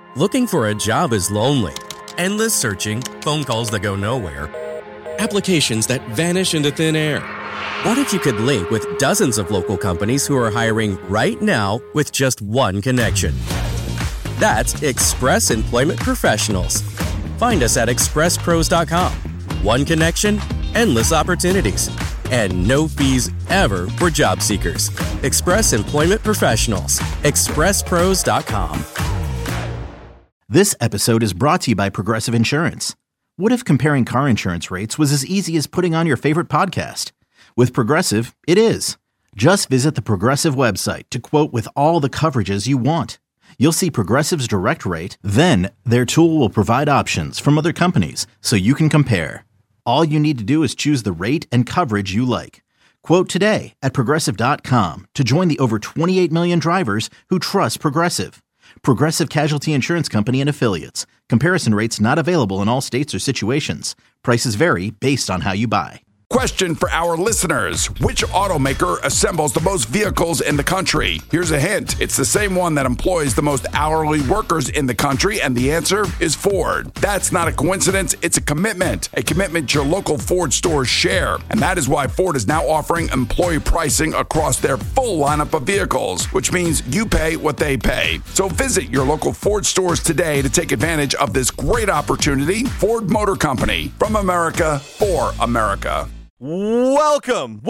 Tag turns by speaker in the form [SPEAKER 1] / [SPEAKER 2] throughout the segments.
[SPEAKER 1] Looking for a job is lonely. Endless searching, phone calls that go nowhere, applications that vanish into thin air. What if you could link with dozens of local companies who are hiring right now with just one connection? That's Express Employment Professionals. Find us at expresspros.com. One connection, endless opportunities, and no fees ever for job seekers. Express Employment Professionals. expresspros.com.
[SPEAKER 2] This episode is brought to you by Progressive Insurance. What if comparing car insurance rates was as easy as putting on your favorite podcast? With Progressive, it is. Just visit the Progressive website to quote with all the coverages you want. You'll see Progressive's direct rate, then their tool will provide options from other companies so you can compare. All you need to do is choose the rate and coverage you like. Quote today at Progressive.com to join the over 28 million drivers who trust Progressive. Progressive Casualty Insurance Company and Affiliates. Comparison rates not available in all states or situations. Prices vary based on how you buy.
[SPEAKER 3] Question for our listeners. Which automaker assembles the most vehicles in the country? Here's a hint. It's the same one that employs the most hourly workers in the country, and the answer is Ford. That's not a coincidence. It's a commitment your local Ford stores share. And that is why Ford is now offering employee pricing across their full lineup of vehicles, which means you pay what they pay. So visit your local Ford stores today to take advantage of this great opportunity. Ford Motor Company, from America for America.
[SPEAKER 4] Welcome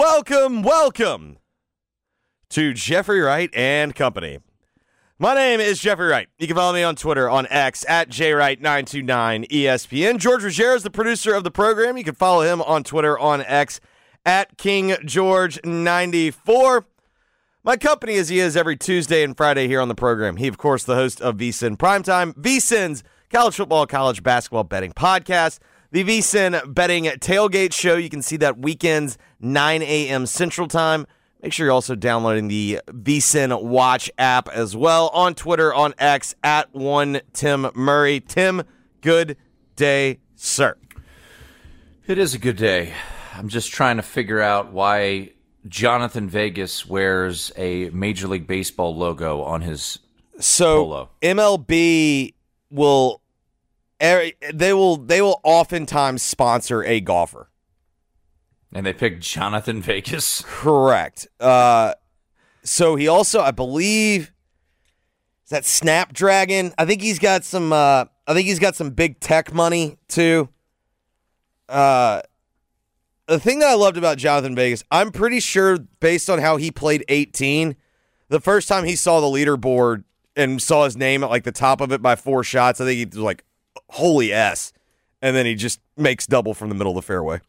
[SPEAKER 4] to Jeffrey Wright and Company. My name is Jeffrey Wright. You can follow me on Twitter, on X, at JWright929ESPN. George Ruggiero is the producer of the program. You can follow him on Twitter, on X, at KingGeorge94. My company, as he is every Tuesday and Friday here on the program. He, of course, the host of VSiN Primetime, VSiN's college football, college basketball betting podcast, the VSiN Betting Tailgate Show. You can see that weekends, 9 a.m. Central Time. Make sure you're also downloading the VSiN Watch app as well. On Twitter, on X, at @1TimMurray. Tim, good day, sir.
[SPEAKER 5] It is a good day. I'm just trying to figure out why Jonathan Vegas wears a Major League Baseball logo on his polo.
[SPEAKER 4] MLB will... They will oftentimes sponsor a golfer.
[SPEAKER 5] And they picked Jonathan Vegas?
[SPEAKER 4] Correct. So he also, I believe, is that Snapdragon? I think he's got some big tech money too. The thing that I loved about Jonathan Vegas, I'm pretty sure based on how he played 18, the first time he saw the leaderboard and saw his name at like the top of it by 4 shots, I think he was like, holy S. And then he just makes double from the middle of the fairway.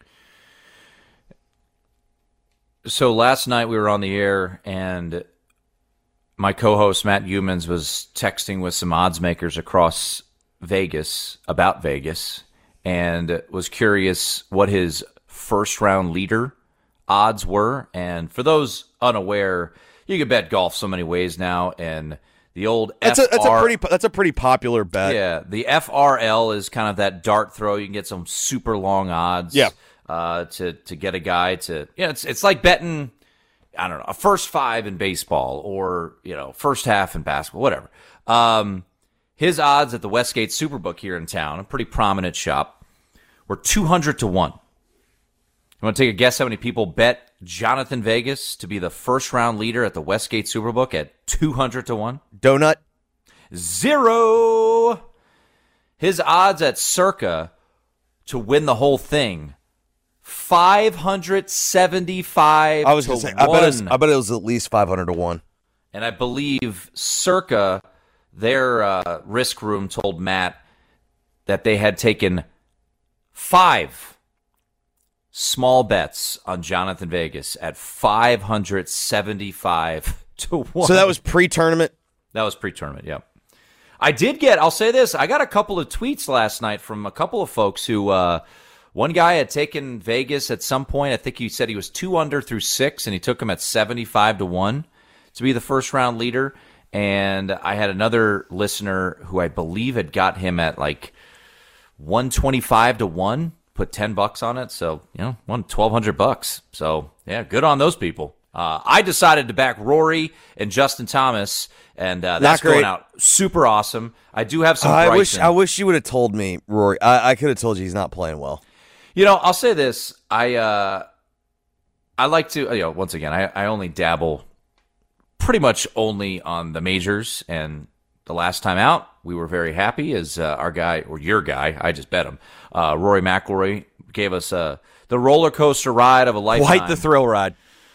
[SPEAKER 5] So last night we were on the air, and my co-host Matt Humans was texting with some odds makers across Vegas about Vegas, and was curious what his first-round leader odds were. And for those unaware, you can bet golf so many ways now, and the old
[SPEAKER 4] that's a pretty popular bet.
[SPEAKER 5] Yeah, the FRL is kind of that dart throw. You can get some super long odds.
[SPEAKER 4] Yeah.
[SPEAKER 5] To get a guy to it's like betting, I don't know, a first 5 in baseball or first half in basketball, whatever. His odds at the Westgate Superbook here in town, a pretty prominent shop, were 200 to 1. You want to take a guess how many people bet Jonathan Vegas to be the first round leader at the Westgate Superbook at 200 to 1?
[SPEAKER 4] Donut?
[SPEAKER 5] 0. His odds at Circa to win the whole thing, 575
[SPEAKER 4] I was
[SPEAKER 5] to
[SPEAKER 4] going to say,
[SPEAKER 5] 1.
[SPEAKER 4] I bet it was at least 500 to 1.
[SPEAKER 5] And I believe Circa, their risk room told Matt that they had taken 5 small bets on Jonathan Vegas at 575 to 1.
[SPEAKER 4] So that was pre-tournament?
[SPEAKER 5] That was pre-tournament, yep. I'll say this, I got a couple of tweets last night from a couple of folks who, one guy had taken Vegas at some point. I think he said he was 2 under through 6, and he took him at 75 to 1 to be the first round leader. And I had another listener who I believe had got him at like 125 to 1. Put $10 on it, so won $1,200. So yeah, good on those people. I decided to back Rory and Justin Thomas, and that's going out super awesome. I do have some Bryson.
[SPEAKER 4] I wish you would have told me, Rory. I could have told you he's not playing well.
[SPEAKER 5] I'll say this. I like to, once again, I only dabble pretty much only on the majors, and the last time out, we were very happy as our guy, or your guy, I just bet him, Rory McIlroy gave us the roller coaster ride of a lifetime.
[SPEAKER 4] Quite the thrill ride.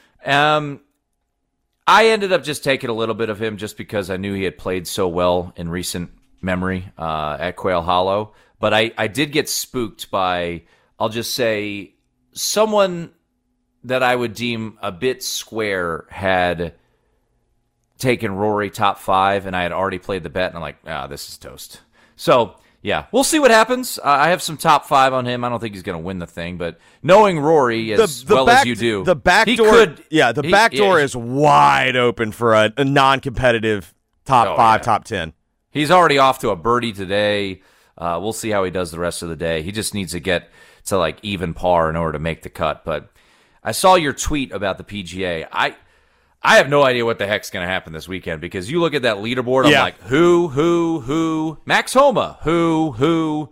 [SPEAKER 5] I ended up just taking a little bit of him just because I knew he had played so well in recent memory at Quail Hollow. But I did get spooked by, I'll just say, someone that I would deem a bit square had taken Rory top 5, and I had already played the bet, and I'm like, this is toast. So, yeah, we'll see what happens. I have some top 5 on him. I don't think he's going to win the thing, but knowing Rory as well as you do,
[SPEAKER 4] the back door is wide open for a non-competitive top 5, top 10.
[SPEAKER 5] He's already off to a birdie today. We'll see how he does the rest of the day. He just needs to get to like even par in order to make the cut. But I saw your tweet about the PGA. I have no idea what the heck's going to happen this weekend because you look at that leaderboard, I'm like, who? Max Homa, who?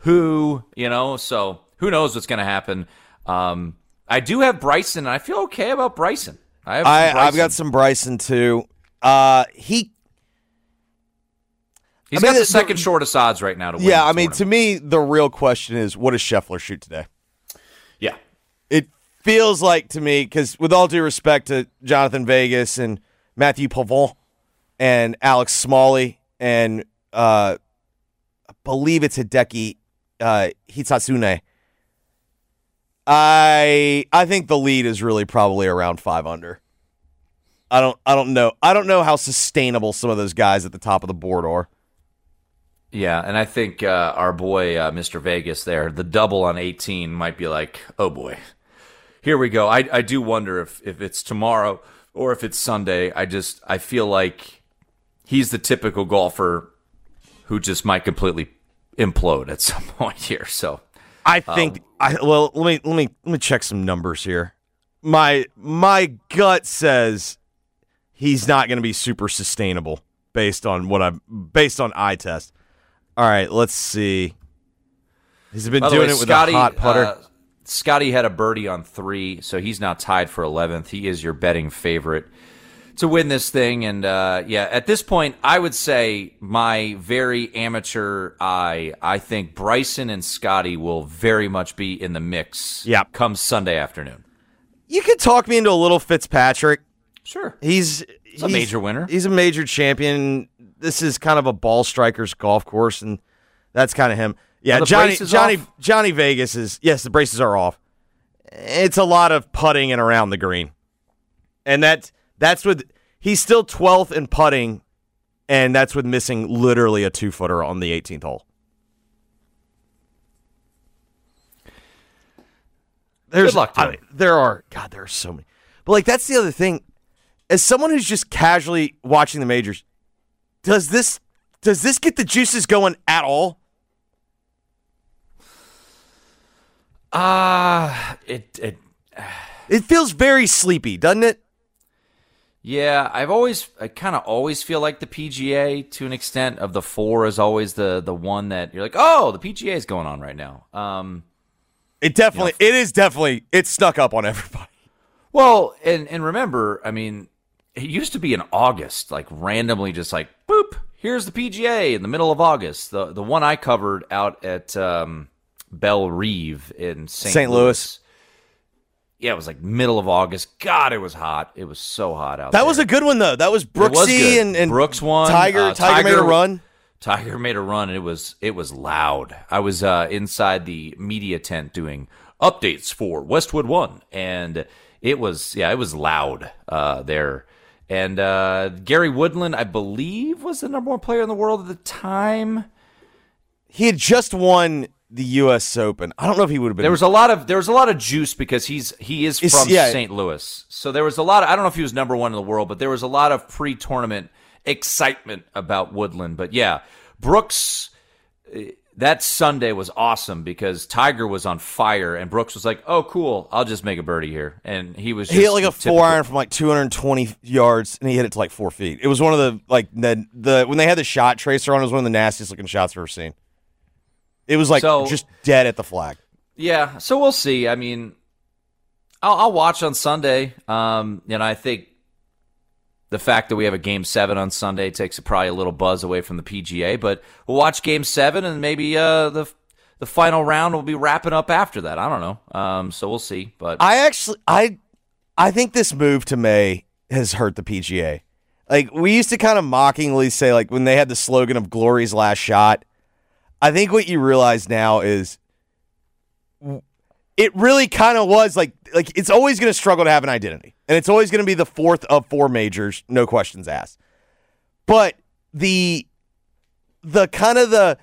[SPEAKER 5] So who knows what's going to happen. I do have Bryson, and I feel okay about Bryson.
[SPEAKER 4] I've got some Bryson, too. He's
[SPEAKER 5] got the second shortest odds right now to win.
[SPEAKER 4] Yeah, to me, the real question is, what does Scheffler shoot today?
[SPEAKER 5] Yeah.
[SPEAKER 4] It feels like to me, because with all due respect to Jonathan Vegas and Matthew Pavon and Alex Smalley and I believe it's Hideki Hitsasune, I think the lead is really probably around 5 under. I don't know. I don't know how sustainable some of those guys at the top of the board are.
[SPEAKER 5] Yeah, and I think our boy Mr. Vegas there, the double on 18 might be like, oh boy. Here we go. I do wonder if it's tomorrow or if it's Sunday. I feel like he's the typical golfer who just might completely implode at some point here. So
[SPEAKER 4] I think let me check some numbers here. My gut says he's not going to be super sustainable based on eye test. All right, let's see. He's been doing it with a hot putter.
[SPEAKER 5] Scotty had a birdie on 3, so he's now tied for 11th. He is your betting favorite to win this thing. And, at this point, I would say my very amateur eye, I think Bryson and Scotty will very much be in the mix come Sunday afternoon.
[SPEAKER 4] You could talk me into a little Fitzpatrick.
[SPEAKER 5] Sure.
[SPEAKER 4] He's
[SPEAKER 5] a major winner.
[SPEAKER 4] He's a major champion. This is kind of a ball striker's golf course, and that's kind of him. Yeah, Johnny Vegas is, yes, the braces are off. It's a lot of putting and around the green. And that's with, he's still 12th in putting, and that's with missing literally a 2-footer on the 18th hole.
[SPEAKER 5] Good luck to him.
[SPEAKER 4] There are so many. But, that's the other thing. As someone who's just casually watching the majors, does this get the juices going at all?
[SPEAKER 5] It
[SPEAKER 4] feels very sleepy, doesn't it?
[SPEAKER 5] Yeah, I kind of always feel like the PGA, to an extent, of the 4 is always the one that you're like, oh, the PGA is going on right now. It snuck up on everybody. Well, and remember, it used to be in August, like randomly, just like boop, here's the PGA in the middle of August. The one I covered out at Belle Reve in St. Louis. Yeah, it was like middle of August. God, it was hot. It was so hot out there.
[SPEAKER 4] That was a good one, though. That was Brooksy and
[SPEAKER 5] Brooks won.
[SPEAKER 4] Tiger made a run.
[SPEAKER 5] Tiger made a run, and it was loud. I was inside the media tent doing updates for Westwood One, and it was loud there. And Gary Woodland, I believe, was the number 1 player in the world at the time.
[SPEAKER 4] He had just won the U.S. Open. I don't know if he would have been.
[SPEAKER 5] There was a lot of juice because he is from St. Louis, so there was a lot. I don't know if he was number 1 in the world, but there was a lot of pre-tournament excitement about Woodland. But yeah, Brooks, that Sunday was awesome because Tiger was on fire and Brooks was like, "Oh, cool, I'll just make a birdie here," and he was. Just
[SPEAKER 4] he hit like a 4-iron from like 220 yards, and he hit it to like 4 feet. It was one of the when they had the shot tracer on, it was one of the nastiest looking shots I've ever seen. It was like just dead at the flag.
[SPEAKER 5] Yeah, so we'll see. I mean, I'll watch on Sunday, and I think the fact that we have a Game 7 on Sunday takes probably a little buzz away from the PGA, but we'll watch Game 7, and maybe the final round will be wrapping up after that. I don't know. So we'll see. But
[SPEAKER 4] I think this move to May has hurt the PGA. Like, we used to kind of mockingly say, like, when they had the slogan of Glory's last shot, I think what you realize now is it really kind of was like it's always going to struggle to have an identity. And it's always going to be the fourth of 4 majors, no questions asked. But the kind of the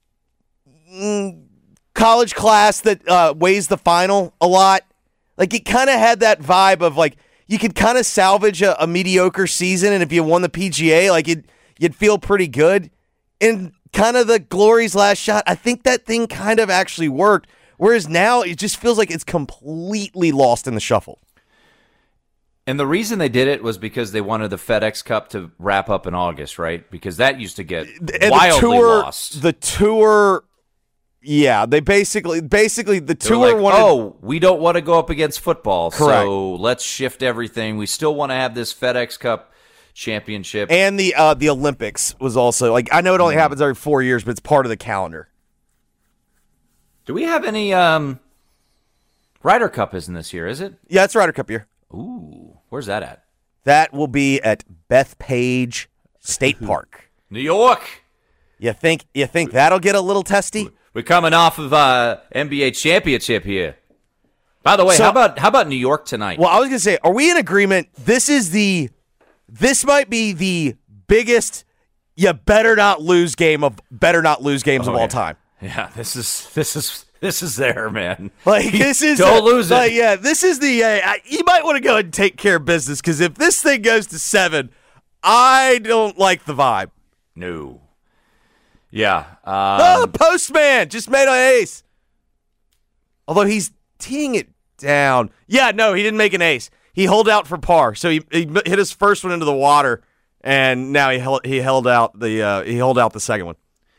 [SPEAKER 4] college class that weighs the final a lot, like it kind of had that vibe of like you could kind of salvage a mediocre season, and if you won the PGA, like you'd feel pretty good. And kind of the Glory's last shot, I think that thing kind of actually worked. Whereas now it just feels like it's completely lost in the shuffle.
[SPEAKER 5] And the reason they did it was because they wanted the FedEx Cup to wrap up in August, right? Because that used to get wildly lost.
[SPEAKER 4] The tour, yeah, they basically the tour
[SPEAKER 5] like,
[SPEAKER 4] wanted.
[SPEAKER 5] We don't want to go up against football,
[SPEAKER 4] correct.
[SPEAKER 5] So let's shift everything. We still want to have this FedEx Cup championship,
[SPEAKER 4] and the Olympics was also like I know it only happens every 4 years, but it's part of the calendar.
[SPEAKER 5] Do we have any Ryder Cup isn't this year, is it?
[SPEAKER 4] Yeah, it's Ryder Cup year.
[SPEAKER 5] Ooh, where's that at?
[SPEAKER 4] That will be at Bethpage State Park,
[SPEAKER 5] New York.
[SPEAKER 4] You think that'll get a little testy?
[SPEAKER 5] We're coming off of NBA championship here. By the way, how about New York tonight?
[SPEAKER 4] Well, I was gonna say, are we in agreement? This might be the biggest you better not lose games of all time.
[SPEAKER 5] Yeah, this is there, man.
[SPEAKER 4] Like this is
[SPEAKER 5] don't lose it.
[SPEAKER 4] Like, yeah, this is the you might want to go ahead and take care of business because if this thing goes to 7, I don't like the vibe.
[SPEAKER 5] No. Yeah.
[SPEAKER 4] The postman just made an ace. Although he's teeing it down. Yeah, no, he didn't make an ace. He held out for par, so he hit his first one into the water, and now he held out the second one.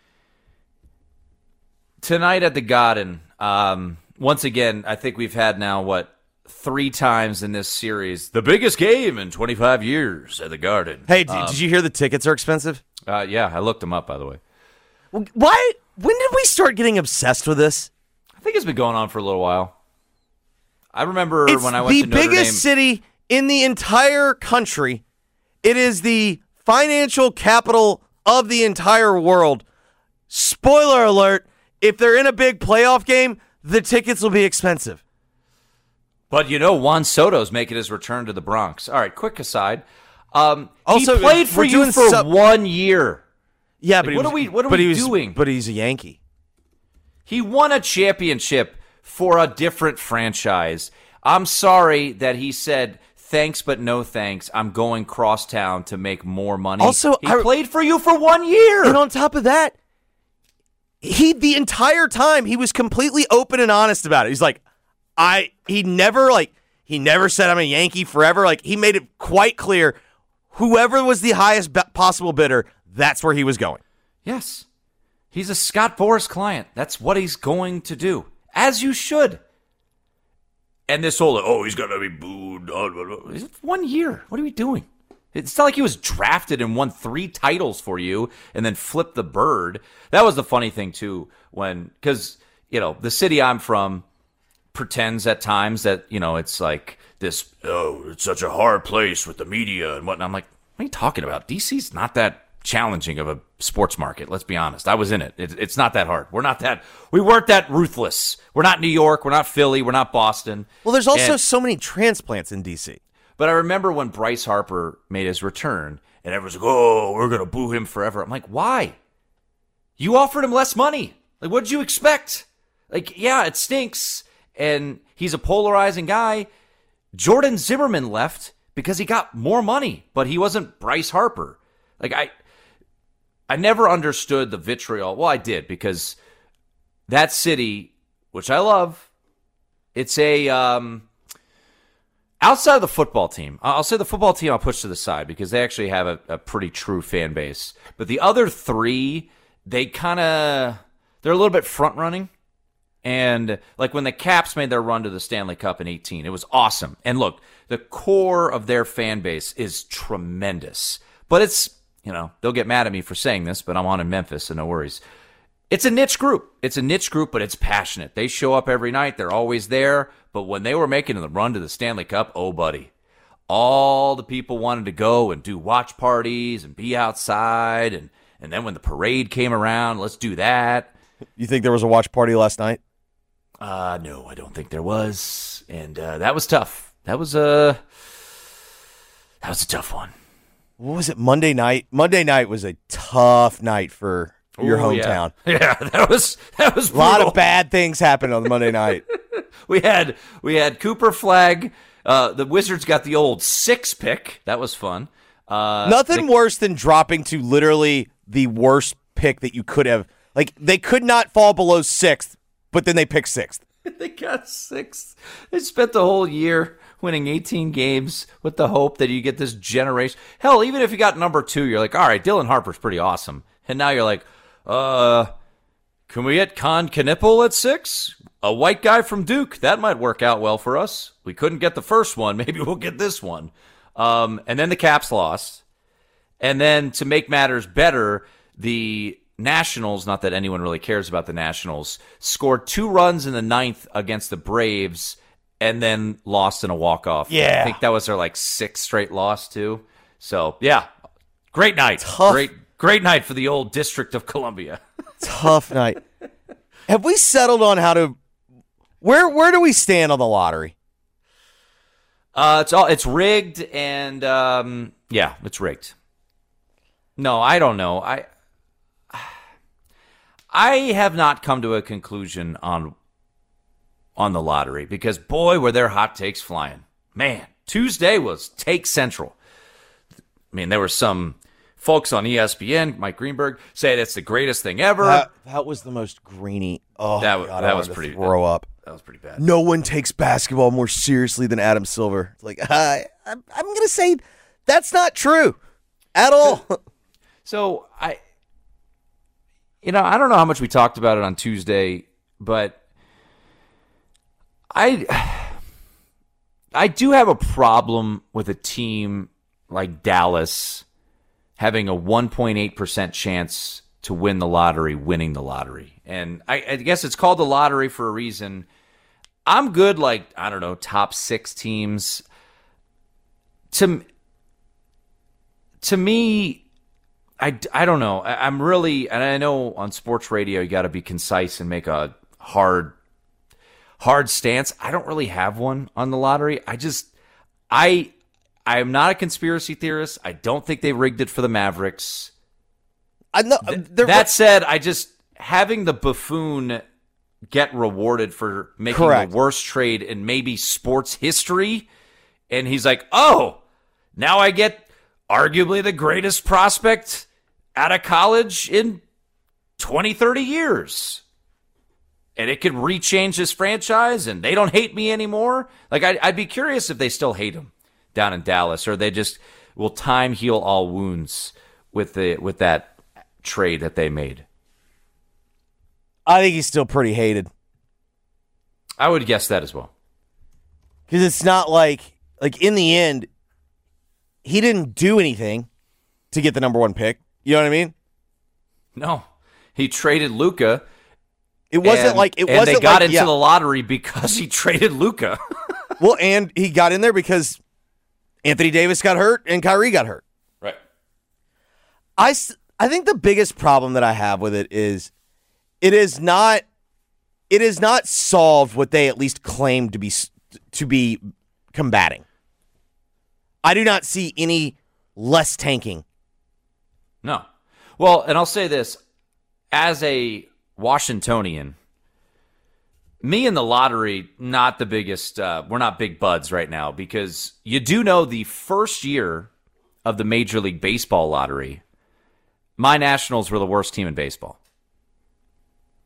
[SPEAKER 5] Tonight at the Garden, once again, I think we've had now, 3 times in this series, the biggest game in 25 years at the Garden.
[SPEAKER 4] Hey, did you hear the tickets are expensive?
[SPEAKER 5] Yeah, I looked them up, by the way.
[SPEAKER 4] Why? When did we start getting obsessed with this?
[SPEAKER 5] I think it's been going on for a little while. I remember when I went to Notre Dame. It's the
[SPEAKER 4] biggest city in the entire country. It is the financial capital of the entire world. Spoiler alert. If they're in a big playoff game, the tickets will be expensive.
[SPEAKER 5] But Juan Soto's making his return to the Bronx. All right, quick aside. He played for you for 1 year.
[SPEAKER 4] Yeah, but
[SPEAKER 5] what are we doing?
[SPEAKER 4] But he's a Yankee.
[SPEAKER 5] He won a championship for a different franchise. I'm sorry that he said, thanks but no thanks. I'm going crosstown to make more money.
[SPEAKER 4] Also,
[SPEAKER 5] he played for you for 1 year.
[SPEAKER 4] And on top of that, the entire time he was completely open and honest about it. He's like, he never said I'm a Yankee forever. Like he made it quite clear, whoever was the highest possible bidder, that's where he was going.
[SPEAKER 5] Yes, he's a Scott Boras client. That's what he's going to do, as you should. And this whole he's gonna be booed. 1 year. What are we doing? It's not like he was drafted and won 3 titles for you and then flipped the bird. That was the funny thing, too, because the city I'm from pretends at times that, it's like this, it's such a hard place with the media and whatnot. I'm like, what are you talking about? DC's not that challenging of a sports market. Let's be honest. I was in it. It's not that hard. We weren't that ruthless. We're not New York. We're not Philly. We're not Boston.
[SPEAKER 4] Well, there's also so many transplants in DC.
[SPEAKER 5] But I remember when Bryce Harper made his return, and everyone's like, we're going to boo him forever. I'm like, why? You offered him less money. Like, what did you expect? Like, yeah, it stinks, and he's a polarizing guy. Jordan Zimmerman left because he got more money, but he wasn't Bryce Harper. Like, I never understood the vitriol. Well, I did, because that city, which I love, it's a outside of the football team. I'll say the football team I'll push to the side because they actually have a pretty true fan base. But the other three, they're a little bit front running. And like when the Caps made their run to the Stanley Cup in 2018, it was awesome. And look, the core of their fan base is tremendous. But it's, they'll get mad at me for saying this, but I'm on in Memphis, so no worries. It's a niche group. But it's passionate. They show up every night. They're always there. But when they were making the run to the Stanley Cup, oh, buddy, all the people wanted to go and do watch parties and be outside. And then when the parade came around, let's do that.
[SPEAKER 4] You think there was a watch party last night?
[SPEAKER 5] No, I don't think there was. And that was tough. That was a tough one.
[SPEAKER 4] What was it, Monday night? Monday night was a tough night for your hometown.
[SPEAKER 5] Yeah, that was brutal.
[SPEAKER 4] A lot of bad things happened on Monday night.
[SPEAKER 5] We had Cooper Flag. The Wizards got the old 6 pick. That was fun.
[SPEAKER 4] Nothing worse than dropping to literally the worst pick that you could have. Like, they could not fall below 6th, but then they picked 6th.
[SPEAKER 5] They got 6th. They spent the whole year winning 18 games with the hope that you get this generation. Hell, even if you got number 2, you're like, all right, Dylan Harper's pretty awesome. And now you're like, can we get Con Knipple at 6? A white guy from Duke. That might work out well for us. We couldn't get the first one. Maybe we'll get this one. And then the Caps lost. And then to make matters better, the Nationals, not that anyone really cares about the Nationals, scored 2 runs in the 9th against the Braves and then lost in a walk-off.
[SPEAKER 4] Yeah.
[SPEAKER 5] I think that was their 6th straight loss too. So, yeah, great night.
[SPEAKER 4] Tough.
[SPEAKER 5] Great night for the old District of Columbia.
[SPEAKER 4] Tough night. Have we settled on how to where do we stand on the lottery?
[SPEAKER 5] It's rigged and yeah, it's rigged. No, I don't know. I have not come to a conclusion on the lottery because, boy, were there hot takes flying. Man, Tuesday was Take Central. I mean, there were some folks on ESPN, Mike Greenberg, say that's the greatest thing ever.
[SPEAKER 4] That was the most greeny. Oh,
[SPEAKER 5] that
[SPEAKER 4] God,
[SPEAKER 5] was pretty.
[SPEAKER 4] Throw up.
[SPEAKER 5] That was pretty bad.
[SPEAKER 4] No one takes basketball more seriously than Adam Silver. It's like, I'm going to say that's not true at all.
[SPEAKER 5] So I don't know how much we talked about it on Tuesday, but I do have a problem with a team like Dallas having a 1.8% chance to win the lottery, winning the lottery. And I guess it's called the lottery for a reason. I'm good, top 6 teams. To me, I don't know. I'm really, and I know on sports radio you got to be concise and make a hard stance. I don't really have one on the lottery. I am not a conspiracy theorist. I don't think they rigged it for the Mavericks. That said, having the buffoon get rewarded for making the worst trade in maybe sports history, and he's like, oh, now I get arguably the greatest prospect out of college in 20, 30 years. And it could rechange his franchise, and they don't hate me anymore. I'd be curious if they still hate him down in Dallas, or they just will time heal all wounds with that trade that they made.
[SPEAKER 4] I think he's still pretty hated.
[SPEAKER 5] I would guess that as well.
[SPEAKER 4] Because it's not like in the end, he didn't do anything to get the number 1 pick. You know what I mean?
[SPEAKER 5] No. He traded Luka.
[SPEAKER 4] It wasn't
[SPEAKER 5] and they got into the lottery because he traded Luka.
[SPEAKER 4] Well, and he got in there because Anthony Davis got hurt and Kyrie got hurt.
[SPEAKER 5] Right.
[SPEAKER 4] I think the biggest problem that I have with it is it is not solved what they at least claim to be combating. I do not see any less tanking.
[SPEAKER 5] No. Well, and I'll say this. As a Washingtonian, me and the lottery, not the biggest, we're not big buds right now because you do know the first year of the Major League Baseball lottery, my Nationals were the worst team in baseball.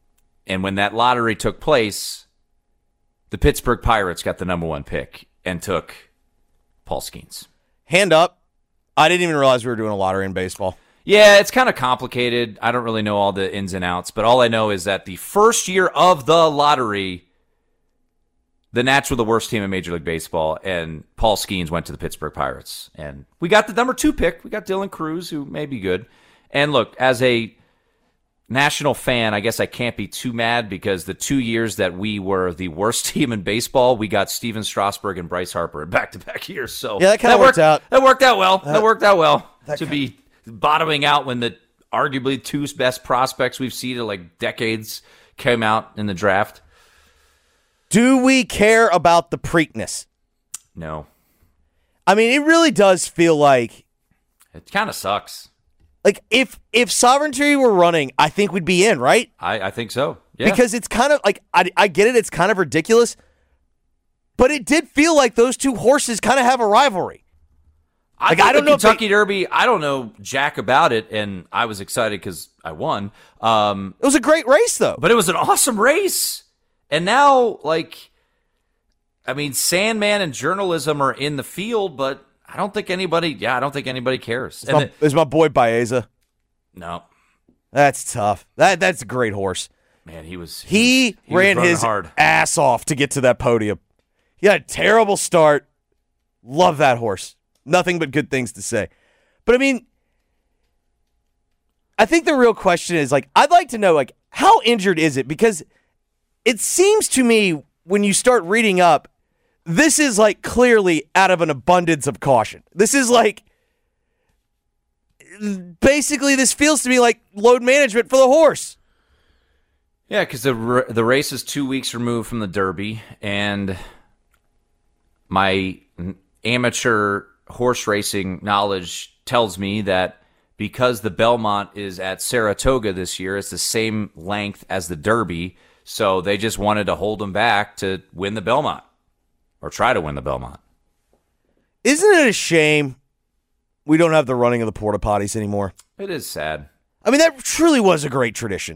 [SPEAKER 5] And when that lottery took place, the Pittsburgh Pirates got the number 1 pick and took Paul Skeens.
[SPEAKER 4] Hand up. I didn't even realize we were doing a lottery in baseball.
[SPEAKER 5] Yeah, it's kind of complicated. I don't really know all the ins and outs, but all I know is that the first year of the lottery, the Nats were the worst team in Major League Baseball, and Paul Skeens went to the Pittsburgh Pirates. And we got the number 2 pick. We got Dylan Cruz, who may be good. And look, as a national fan, I guess I can't be too mad because the 2 years that we were the worst team in baseball, we got Steven Strasburg and Bryce Harper in back-to-back years. So
[SPEAKER 4] yeah, that kind of worked out.
[SPEAKER 5] That worked out well. That worked out well to be bottoming out when the arguably 2 best prospects we've seen in like decades came out in the draft.
[SPEAKER 4] Do we care about the Preakness?
[SPEAKER 5] No.
[SPEAKER 4] I mean, it really does feel like
[SPEAKER 5] it kind of sucks.
[SPEAKER 4] Like, if Sovereignty were running, I think we'd be in, right?
[SPEAKER 5] I think so, yeah.
[SPEAKER 4] Because it's kind of, like, I get it, it's kind of ridiculous, but it did feel like those 2 horses kind of have a rivalry.
[SPEAKER 5] Like, I don't know Kentucky Derby, I don't know jack about it, and I was excited because I won.
[SPEAKER 4] It was a great race, though.
[SPEAKER 5] But it was an awesome race. And now, like, I mean, Sandman and journalism are in the field, but I don't think anybody cares.
[SPEAKER 4] Is my boy Baeza?
[SPEAKER 5] No.
[SPEAKER 4] That's tough. That's a great horse.
[SPEAKER 5] Man, he
[SPEAKER 4] ran
[SPEAKER 5] was
[SPEAKER 4] his
[SPEAKER 5] hard.
[SPEAKER 4] ass off to get to that podium. He had a terrible start. Love that horse. Nothing but good things to say. But I mean, I think the real question is, like, I'd like to know, like, how injured is it? Because it seems to me when you start reading up, this is like clearly out of an abundance of caution. This is like, basically this feels to me like load management for the horse.
[SPEAKER 5] Yeah, because the race is 2 weeks removed from the Derby, and my amateur horse racing knowledge tells me that because the Belmont is at Saratoga this year, it's the same length as the Derby, so they just wanted to hold him back to win the Belmont. Or try to win the Belmont.
[SPEAKER 4] Isn't it a shame we don't have the running of the porta potties anymore?
[SPEAKER 5] It is sad.
[SPEAKER 4] I mean, that truly was a great tradition.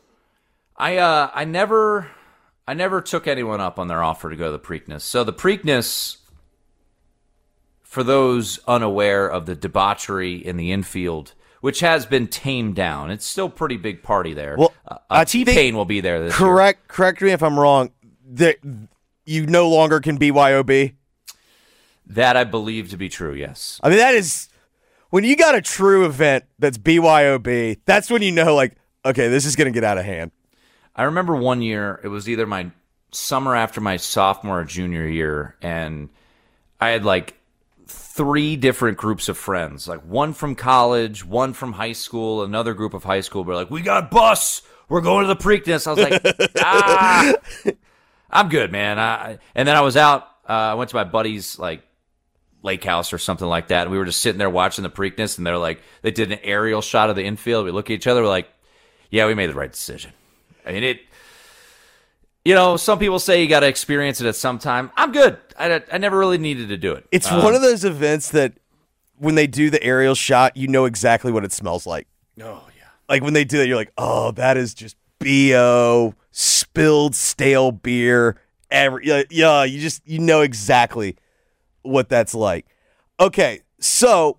[SPEAKER 5] I never took anyone up on their offer to go to the Preakness. So the Preakness, for those unaware of the debauchery in the infield, which has been tamed down, it's still a pretty big party there.
[SPEAKER 4] Well,
[SPEAKER 5] T-Pain will be there this year.
[SPEAKER 4] Correct me if I'm wrong. You no longer can BYOB?
[SPEAKER 5] That I believe to be true, yes.
[SPEAKER 4] I mean, that is, when you got a true event that's BYOB, that's when you know, like, okay, this is going to get out of hand.
[SPEAKER 5] I remember one year, it was either my summer after my sophomore or junior year, and I had like 3 different groups of friends, like one from college, one from high school, another group of high school. We're like, we got a bus. We're going to the Preakness. I was like, I'm good, man. And then I was out. I went to my buddy's like lake house or something like that. And we were just sitting there watching the Preakness, and they're like, they did an aerial shot of the infield. We look at each other. We're like, yeah, we made the right decision. I mean, some people say you got to experience it at some time. I'm good. I never really needed to do it.
[SPEAKER 4] It's one of those events that when they do the aerial shot, you know exactly what it smells like.
[SPEAKER 5] Oh yeah.
[SPEAKER 4] Like when they do that, you're like, oh, that is just BO, spilled stale beer. You know exactly what that's like. Okay, so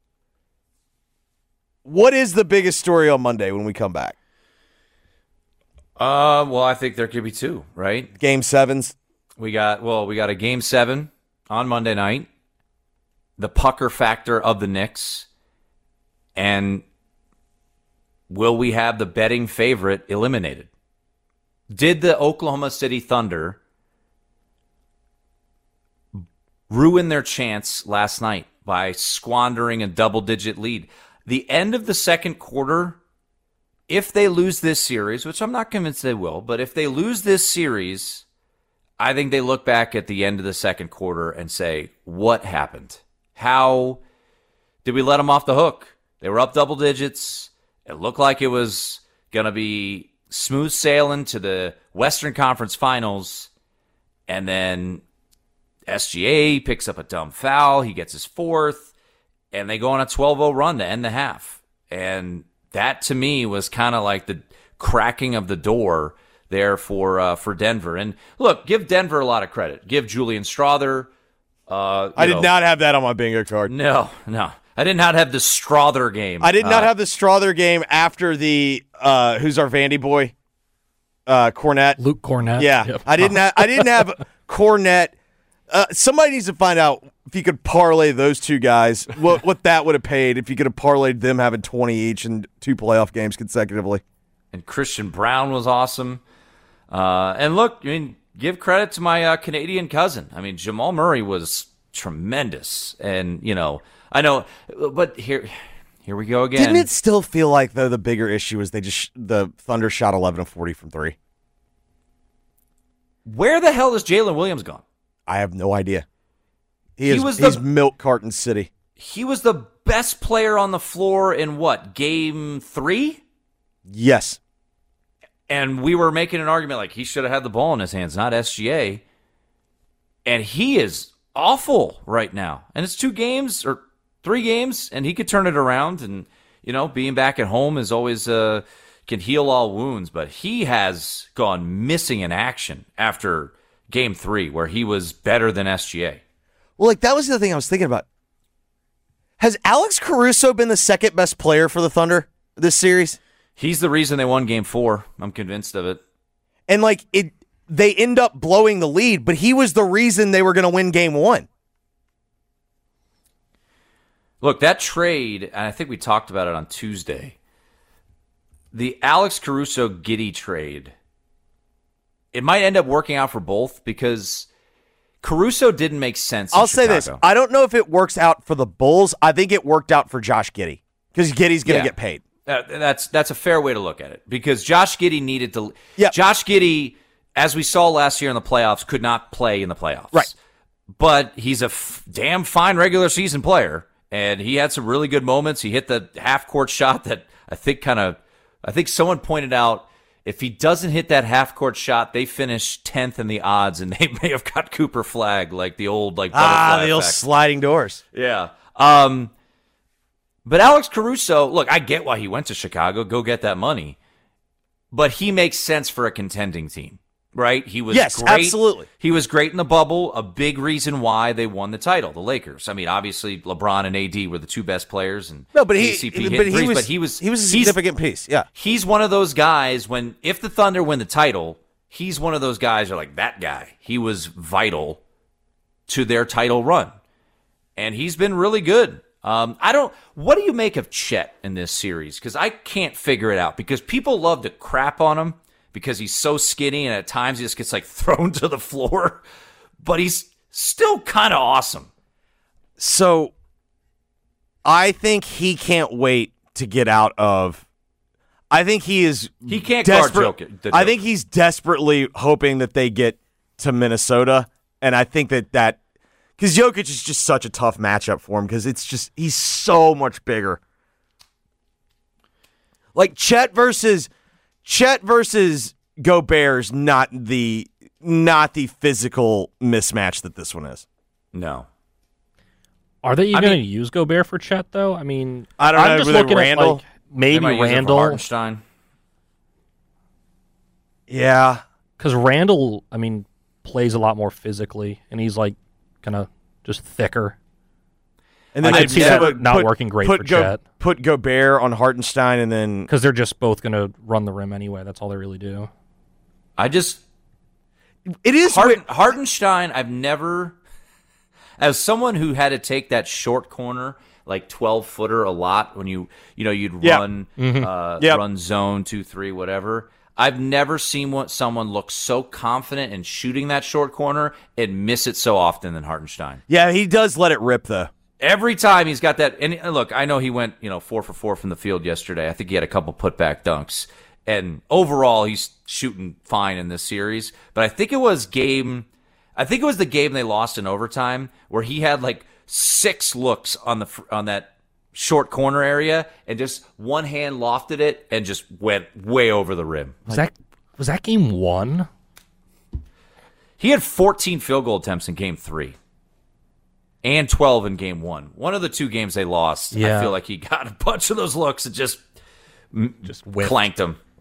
[SPEAKER 4] what is the biggest story on Monday when we come back?
[SPEAKER 5] Well, I think there could be 2, right?
[SPEAKER 4] Game 7s.
[SPEAKER 5] We got a Game 7 on Monday night. The pucker factor of the Knicks, and will we have the betting favorite eliminated? Did the Oklahoma City Thunder ruin their chance last night by squandering a double-digit lead? The end of the second quarter, if they lose this series, which I'm not convinced they will, but if they lose this series, I think they look back at the end of the second quarter and say, what happened? How did we let them off the hook? They were up double digits. It looked like it was going to be smooth sailing to the Western Conference Finals, and then SGA picks up a dumb foul. He gets his 4th, and they go on a 12-0 run to end the half. And that, to me, was kind of like the cracking of the door there for Denver. And look, give Denver a lot of credit. Give Julian Strother.
[SPEAKER 4] I did not have that on my bingo card.
[SPEAKER 5] No. I did not have the Strother game.
[SPEAKER 4] I did not have the Strother game after the who's our Vandy boy? Cornette.
[SPEAKER 6] Luke Cornette.
[SPEAKER 4] Yeah.
[SPEAKER 6] Yep.
[SPEAKER 4] I didn't have Cornette. Somebody needs to find out if you could parlay those two guys, what that would have paid if you could have parlayed them having 20 each in 2 playoff games consecutively.
[SPEAKER 5] And Christian Brown was awesome. And look, I mean, give credit to my Canadian cousin. I mean, Jamal Murray was tremendous. And, I know, but here we go again.
[SPEAKER 4] Didn't it still feel like, though, the bigger issue is the Thunder shot 11 of 40 from 3?
[SPEAKER 5] Where the hell is Jalen Williams gone?
[SPEAKER 4] I have no idea. He's milk carton city.
[SPEAKER 5] He was the best player on the floor in what, game 3?
[SPEAKER 4] Yes.
[SPEAKER 5] And we were making an argument like he should have had the ball in his hands, not SGA. And he is awful right now. And it's 2 games or 3 games, and he could turn it around. And, being back at home is always can heal all wounds. But he has gone missing in action after game 3, where he was better than SGA.
[SPEAKER 4] Well, that was the thing I was thinking about. Has Alex Caruso been the second best player for the Thunder this series?
[SPEAKER 5] He's the reason they won game 4. I'm convinced of it.
[SPEAKER 4] And they end up blowing the lead, but he was the reason they were going to win game 1.
[SPEAKER 5] Look, that trade, and I think we talked about it on Tuesday, the Alex Caruso-Giddey trade, it might end up working out for both because Caruso didn't make sense in
[SPEAKER 4] I'll say
[SPEAKER 5] Chicago.
[SPEAKER 4] this. I don't know if it works out for the Bulls. I think it worked out for Josh Giddey because Giddey's going to get paid.
[SPEAKER 5] That's a fair way to look at it because Josh Giddey needed to.
[SPEAKER 4] Yep.
[SPEAKER 5] Josh Giddey, as we saw last year in the playoffs, could not play in the playoffs.
[SPEAKER 4] Right.
[SPEAKER 5] But he's a damn fine regular season player, and he had some really good moments. He hit the half court shot that I think someone pointed out. If he doesn't hit that half court shot, they finish 10th in the odds, and they may have got Cooper Flag like the old butterfly
[SPEAKER 4] the old
[SPEAKER 5] effect.
[SPEAKER 4] sliding doors.
[SPEAKER 5] Yeah. But Alex Caruso, look, I get why he went to Chicago. Go get that money. But he makes sense for a contending team, right? He was great.
[SPEAKER 4] Absolutely.
[SPEAKER 5] He was great in the bubble. A big reason why they won the title, the Lakers. I mean, obviously, LeBron and AD were the 2 best players. And
[SPEAKER 4] No, but
[SPEAKER 5] he was
[SPEAKER 4] a significant piece. Yeah.
[SPEAKER 5] He's one of those guys if the Thunder win the title, he's one of those guys who are like, that guy. He was vital to their title run. And he's been really good. What do you make of Chet in this series? Because I can't figure it out. Because people love to crap on him because he's so skinny and at times he just gets thrown to the floor. But he's still kind of awesome.
[SPEAKER 4] So I think he can't wait to get out of. I think he
[SPEAKER 5] can't guard Jokic.
[SPEAKER 4] I think he's desperately hoping that they get to Minnesota, and I think that. Because Jokic is just such a tough matchup for him because he's so much bigger. Chet versus Gobert's not the physical mismatch that this one is.
[SPEAKER 5] No.
[SPEAKER 6] Are they even going to use Gobert for Chet, though? I mean,
[SPEAKER 4] I don't know.
[SPEAKER 6] I'm just looking
[SPEAKER 4] Randall?
[SPEAKER 6] at maybe Randall.
[SPEAKER 5] Hartenstein.
[SPEAKER 4] Yeah.
[SPEAKER 6] Because Randall, plays a lot more physically, and he's kind of just thicker.
[SPEAKER 4] And then
[SPEAKER 6] I could see that not working great for Chet.
[SPEAKER 4] Put Gobert on Hartenstein, and then
[SPEAKER 6] because they're just both going to run the rim anyway. That's all they really do.
[SPEAKER 4] It is
[SPEAKER 5] Hartenstein. I've never, as someone who had to take that short corner 12-footer a lot when you'd run run zone 2-3 whatever. I've never seen someone look so confident in shooting that short corner and miss it so often than Hartenstein.
[SPEAKER 4] Yeah, he does let it rip, though.
[SPEAKER 5] Every time he's got that. And look, I know he went 4 for 4 from the field yesterday. I think he had a couple putback dunks. And overall, he's shooting fine in this series. But I think it was the game they lost in overtime where he had 6 looks on that short corner area and just one hand lofted it and just went way over the rim.
[SPEAKER 6] Was that game 1?
[SPEAKER 5] He had 14 field goal attempts in game 3 and 12 in game 1. One of the 2 games they lost, I feel like he got a bunch of those looks and just
[SPEAKER 6] whiffed.
[SPEAKER 5] clanked them.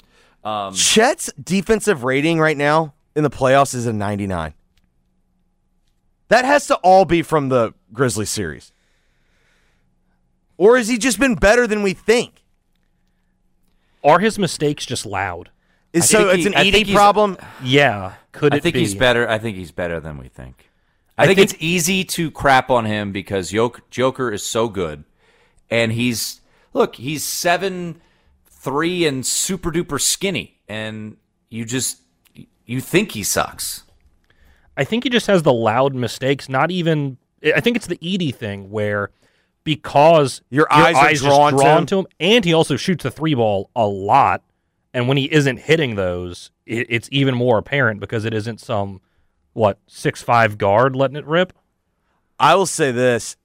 [SPEAKER 4] Chet's defensive rating right now in the playoffs is a 99. That has to all be from the Grizzlies series. Or has he just been better than we think?
[SPEAKER 6] Are his mistakes just loud?
[SPEAKER 4] So it's an Edey problem?
[SPEAKER 6] Yeah. Could it be?
[SPEAKER 5] I think he's better. I think he's better than we think. I think it's easy to crap on him because Joker is so good. And he's 7'3" and super duper skinny. And you think he sucks.
[SPEAKER 6] I think he just has the loud mistakes. Not even. I think it's the Edey thing where because
[SPEAKER 4] your eyes are drawn
[SPEAKER 6] to him, and he also shoots the 3-ball a lot. And when he isn't hitting those, it's even more apparent because it isn't some 6'5" guard letting it rip.
[SPEAKER 4] I will say this: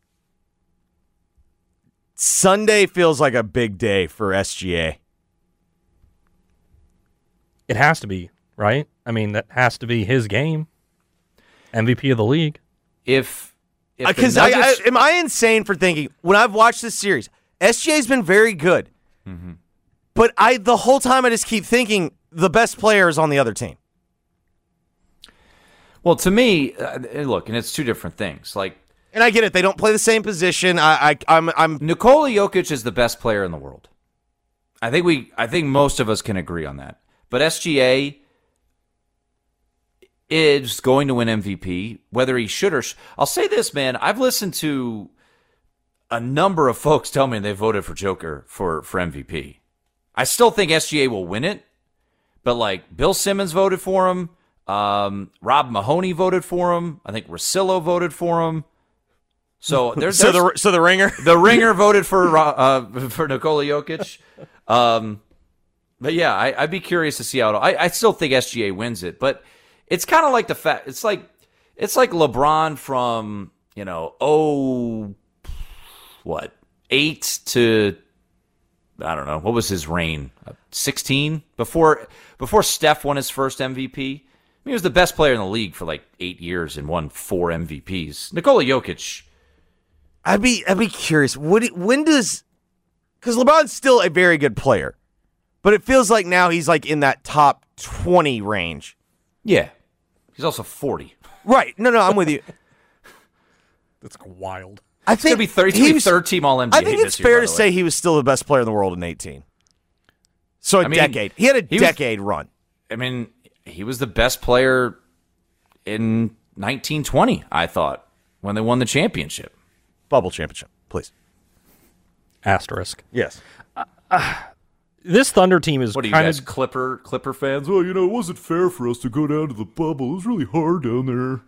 [SPEAKER 4] Sunday feels like a big day for SGA.
[SPEAKER 6] It has to be, right? I mean, that has to be his game. MVP of the league.
[SPEAKER 4] Because am I insane for thinking when I've watched this series, SGA's been very good, but the whole time I just keep thinking the best player is on the other team.
[SPEAKER 5] Well, to me, look, and it's two different things.
[SPEAKER 4] And I get it; they don't play the same position. I'm
[SPEAKER 5] Nikola Jokic is the best player in the world. I think most of us can agree on that. But SGA is going to win MVP, whether he should or I'll say this, man. I've listened to a number of folks tell me they voted for Joker for MVP. I still think SGA will win it, but Bill Simmons voted for him. Rob Mahoney voted for him. I think Russillo voted for him. So there's
[SPEAKER 4] the ringer,
[SPEAKER 5] the ringer voted for Nikola Jokic. But yeah, I'd be curious to see how I still think SGA wins it, but it's kind of like the fact it's like LeBron from 8 to I don't know, what was his reign? 16 before Steph won his first MVP. I mean, he was the best player in the league for 8 years and won 4 MVPs. Nikola Jokic.
[SPEAKER 4] I'd be curious. When does, because LeBron's still a very good player, but it feels like now he's in that top 20 range.
[SPEAKER 5] Yeah. He's also 40.
[SPEAKER 4] Right. No, I'm with you.
[SPEAKER 6] That's wild.
[SPEAKER 4] I think
[SPEAKER 5] he's going to be third team All-NBA.
[SPEAKER 4] I think it's fair to say he was still the best player in the world in 18. So decade. He had a decade run.
[SPEAKER 5] I mean, he was the best player in 1920, I thought, when they won the championship.
[SPEAKER 4] Bubble championship, please.
[SPEAKER 6] Asterisk.
[SPEAKER 4] Yes.
[SPEAKER 6] This Thunder team is
[SPEAKER 5] what are you guys, Clipper fans? Well, it wasn't fair for us to go down to the bubble. It was really hard down there.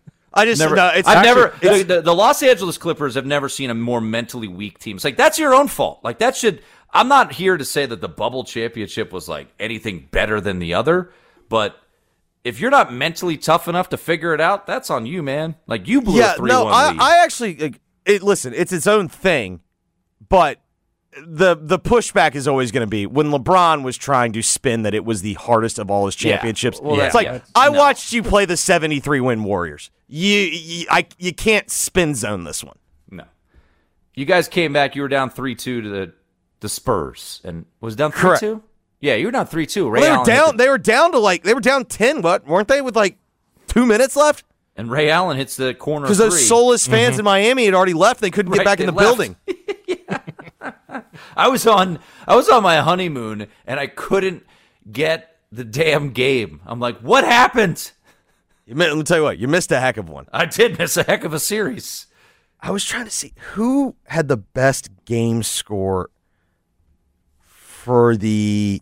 [SPEAKER 5] The Los Angeles Clippers have never seen a more mentally weak team. It's that's your own fault. I'm not here to say that the bubble championship was anything better than the other, but if you're not mentally tough enough to figure it out, that's on you, man. You blew a 3-1 lead.
[SPEAKER 4] I actually listen, it's its own thing, but the pushback is always going to be when LeBron was trying to spin that it was the hardest of all his championships.
[SPEAKER 5] Yeah. Well,
[SPEAKER 4] it's I watched you play the 73-win Warriors. You can't spin zone this one.
[SPEAKER 5] No. You guys came back. You were down 3-2 to the Spurs, and was it down 3-2?
[SPEAKER 4] Correct.
[SPEAKER 5] Yeah, you were down 3-2.
[SPEAKER 4] They were down 10. What weren't they with 2 minutes left?
[SPEAKER 5] And Ray Allen hits the corner
[SPEAKER 4] because those soulless fans in Miami had already left. They couldn't get back in the building.
[SPEAKER 5] I was on my honeymoon and I couldn't get the damn game. I'm like, what happened?
[SPEAKER 4] Let me tell you what, you missed a heck of one.
[SPEAKER 5] I did miss a heck of a series.
[SPEAKER 4] I was trying to see who had the best game score for the.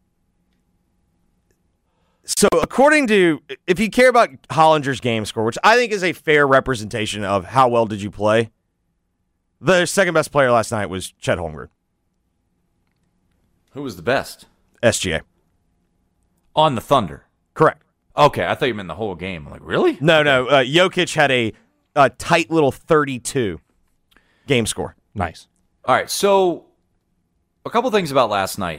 [SPEAKER 4] So according to, if you care about Hollinger's game score, which I think is a fair representation of how well did you play, the second best player last night was Chet Holmgren.
[SPEAKER 5] Who was the best?
[SPEAKER 4] SGA.
[SPEAKER 5] On the Thunder.
[SPEAKER 4] Correct.
[SPEAKER 5] Okay, I thought you meant the whole game. I'm like, really?
[SPEAKER 4] No. Jokic had a tight little 32 game score.
[SPEAKER 6] Nice.
[SPEAKER 5] All right, so a couple things about last night.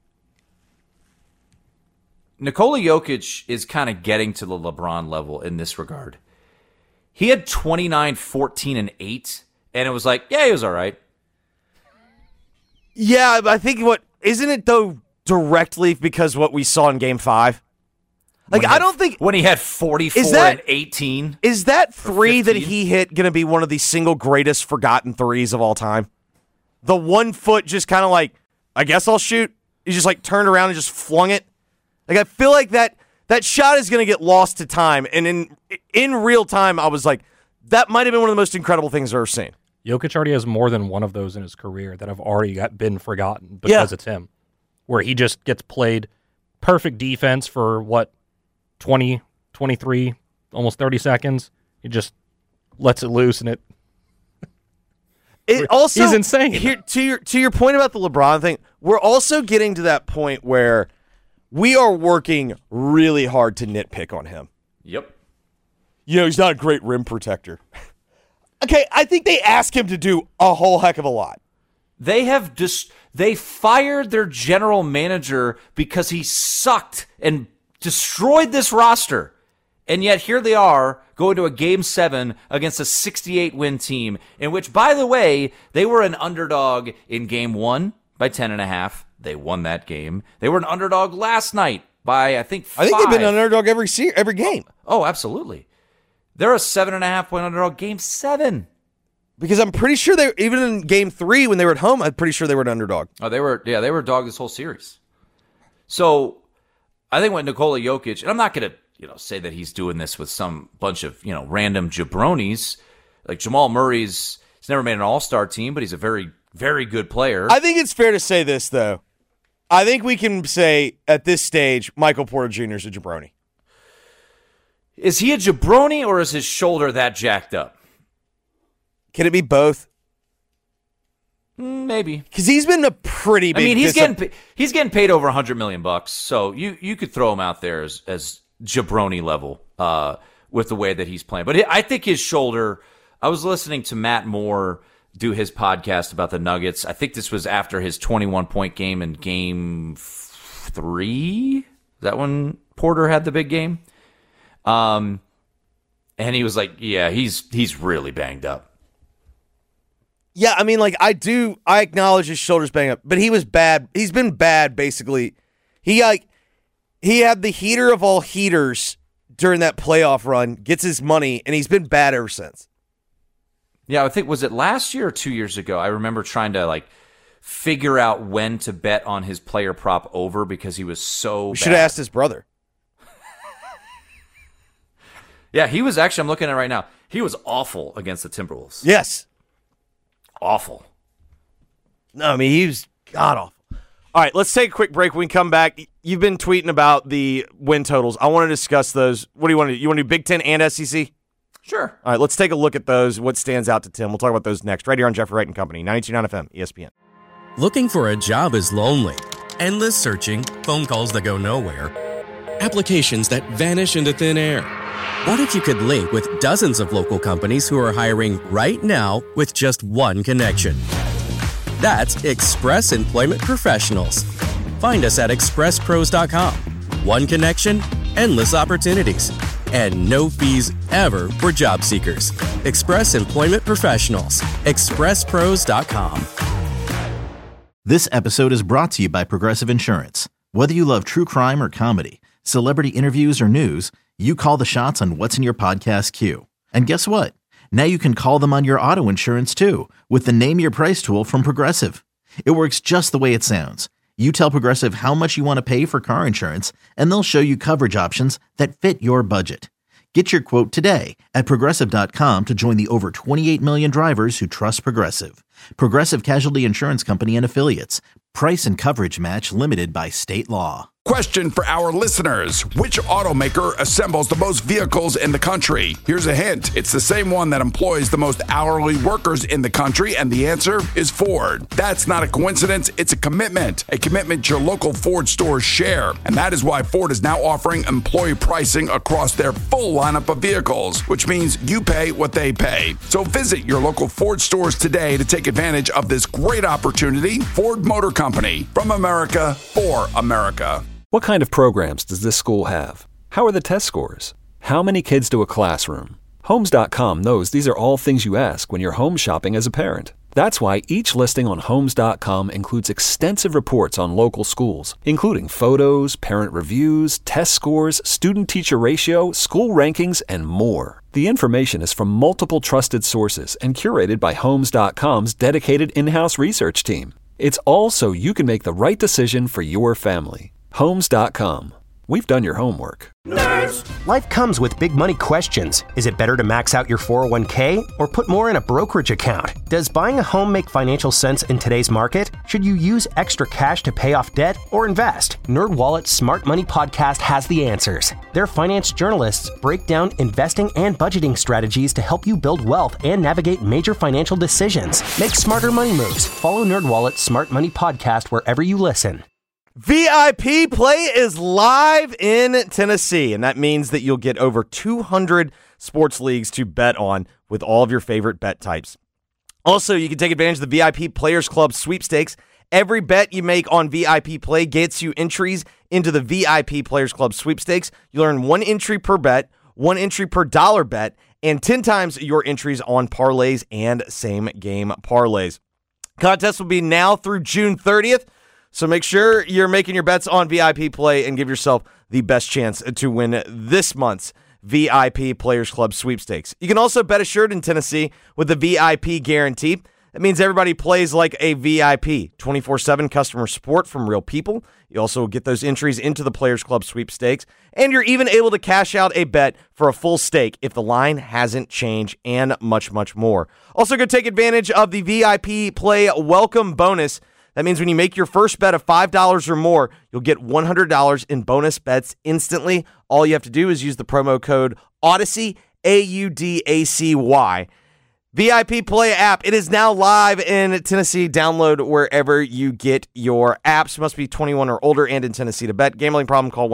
[SPEAKER 5] Nikola Jokic is kind of getting to the LeBron level in this regard. He had 29, 14, and 8, and it was like, yeah, he was all right.
[SPEAKER 4] Yeah, I think isn't it though directly because what we saw in Game 5? Like, I don't think...
[SPEAKER 5] When he had 44 and 18?
[SPEAKER 4] Is that three that he hit going to be one of the single greatest forgotten threes of all time? The 1 foot just kind of like, I guess I'll shoot. He just like turned around and just flung it. Like, I feel like that shot is going to get lost to time. And in real time, I was like, that might have been one of the most incredible things I've ever seen.
[SPEAKER 6] Jokic already has more than one of those in his career that have already been forgotten because it's him. Where he just gets played perfect defense for, 20, 23, almost 30 seconds. He just lets it loose, and
[SPEAKER 4] it also,
[SPEAKER 6] he's insane.
[SPEAKER 4] Here, to your point about the LeBron thing, we're also getting to that point where we are working really hard to nitpick on him.
[SPEAKER 5] Yep.
[SPEAKER 4] He's not a great rim protector. Okay, I think they ask him to do a whole heck of a lot.
[SPEAKER 5] They fired their general manager because he sucked and destroyed this roster. And yet here they are going to a Game 7 against a 68-win team in which, by the way, they were an underdog in Game 1 by 10.5. They won that game. They were an underdog last night by, I think 5.
[SPEAKER 4] I think they've been an underdog every game.
[SPEAKER 5] Oh, absolutely. They're a 7.5-point underdog Game 7.
[SPEAKER 4] Because I'm pretty sure even in Game 3 when they were at home, I'm pretty sure they were an underdog.
[SPEAKER 5] Oh, they were a dog this whole series. So I think what Nikola Jokic, and I'm not going to say that he's doing this with some bunch of random jabronis. Like Jamal he's never made an all-star team, but he's a very, very good player.
[SPEAKER 4] I think it's fair to say this, though. I think we can say at this stage, Michael Porter Jr. is a jabroni.
[SPEAKER 5] Is he a jabroni or is his shoulder that jacked up?
[SPEAKER 4] Can it be both?
[SPEAKER 5] Maybe,
[SPEAKER 4] because he's been a pretty big.
[SPEAKER 5] I mean, he's getting paid over $100 million, so you could throw him out there as jabroni level with the way that he's playing. But I think his shoulder. I was listening to Matt Moore do his podcast about the Nuggets. I think this was after his 21-point game in Game 3. Is that when Porter had the big game? And he was like, "Yeah, he's really banged up."
[SPEAKER 4] Yeah, I mean, I acknowledge his shoulder's banged up, but he was bad. He's been bad, basically. He had the heater of all heaters during that playoff run, gets his money, and he's been bad ever since.
[SPEAKER 5] Yeah, I think, was it last year or 2 years ago? I remember trying to, figure out when to bet on his player prop over because he was so bad.
[SPEAKER 4] Should have asked his brother.
[SPEAKER 5] Yeah, he was actually, I'm looking at it right now, he was awful against the Timberwolves.
[SPEAKER 4] Yes.
[SPEAKER 5] Awful.
[SPEAKER 4] No, I mean, he was god-awful. All right, let's take a quick break. When we come back, you've been tweeting about the win totals. I want to discuss those. What do you want to do? You want to do Big Ten and SEC?
[SPEAKER 5] Sure.
[SPEAKER 4] All right, let's take a look at those, what stands out to Tim. We'll talk about those next, right here on Jeffrey Wright & Company, 92.9 FM, ESPN.
[SPEAKER 1] Looking for a job is lonely. Endless searching, phone calls that go nowhere, applications that vanish into thin air. What if you could link with dozens of local companies who are hiring right now with just one connection? That's Express Employment Professionals. Find us at expresspros.com. One connection, endless opportunities, and no fees ever for job seekers. Express Employment Professionals. expresspros.com.
[SPEAKER 2] This episode is brought to you by Progressive Insurance. Whether you love true crime or comedy, celebrity interviews or news, you call the shots on what's in your podcast queue. And guess what? Now you can call them on your auto insurance too with the Name Your Price tool from Progressive. It works just the way it sounds. You tell Progressive how much you want to pay for car insurance, and they'll show you coverage options that fit your budget. Get your quote today at Progressive.com to join the over 28 million drivers who trust Progressive. Progressive Casualty Insurance Company and Affiliates. Price and coverage match limited by state law.
[SPEAKER 3] Question for our listeners. Which automaker assembles the most vehicles in the country? Here's a hint. It's the same one that employs the most hourly workers in the country, and the answer is Ford. That's not a coincidence. It's a commitment your local Ford stores share. And that is why Ford is now offering employee pricing across their full lineup of vehicles, which means you pay what they pay. So visit your local Ford stores today to take advantage of this great opportunity. Ford Motor Company, from America for America.
[SPEAKER 7] What kind of programs does this school have? How are the test scores? How many kids do a classroom? Homes.com knows these are all things you ask when you're home shopping as a parent. That's why each listing on Homes.com includes extensive reports on local schools, including photos, parent reviews, test scores, student-teacher ratio, school rankings, and more. The information is from multiple trusted sources and curated by Homes.com's dedicated in-house research team. It's all so you can make the right decision for your family. Homes.com. We've done your homework.
[SPEAKER 8] Life comes with big money questions. Is it better to max out your 401k or put more in a brokerage account? Does buying a home make financial sense in today's market? Should you use extra cash to pay off debt or invest? NerdWallet's Smart Money Podcast has the answers. Their finance journalists break down investing and budgeting strategies to help you build wealth and navigate major financial decisions. Make smarter money moves. Follow NerdWallet's Smart Money Podcast wherever you listen.
[SPEAKER 4] VIP Play is live in Tennessee, and that means that you'll get over 200 sports leagues to bet on with all of your favorite bet types. Also, you can take advantage of the VIP Players Club sweepstakes. Every bet you make on VIP Play gets you entries into the VIP Players Club sweepstakes. You earn 1 entry per bet, 1 entry per dollar bet, and 10 times your entries on parlays and same-game parlays. Contest will be now through June 30th. So make sure you're making your bets on VIP Play and give yourself the best chance to win this month's VIP Players Club sweepstakes. You can also bet assured in Tennessee with the VIP Guarantee. That means everybody plays like a VIP. 24/7 customer support from real people. You also get those entries into the Players Club sweepstakes. And you're even able to cash out a bet for a full stake if the line hasn't changed, and much, much more. Also, go take advantage of the VIP Play Welcome Bonus. That means when you make your first bet of $5 or more, you'll get $100 in bonus bets instantly. All you have to do is use the promo code Audacy, AUDACY. VIP Play app, it is now live in Tennessee. Download wherever you get your apps. Must be 21 or older and in Tennessee to bet. Gambling problem, call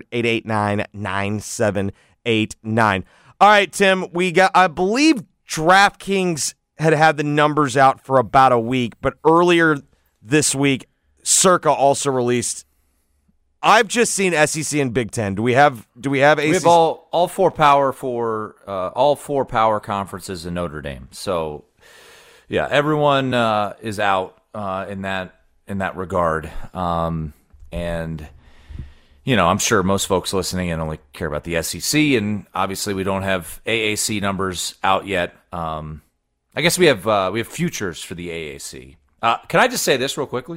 [SPEAKER 4] 1-800-889-9789. All right, Tim, we got, I believe DraftKings had the numbers out for about a week, but earlier this week, Circa also released. I've just seen SEC and Big Ten. Do we have ACC?
[SPEAKER 5] We have all four power conferences in Notre Dame. So, yeah, everyone is out in that regard. And you know, I'm sure most folks listening in only care about the SEC, and obviously we don't have AAC numbers out yet. I guess we have futures for the AAC. Can I just say this real quickly?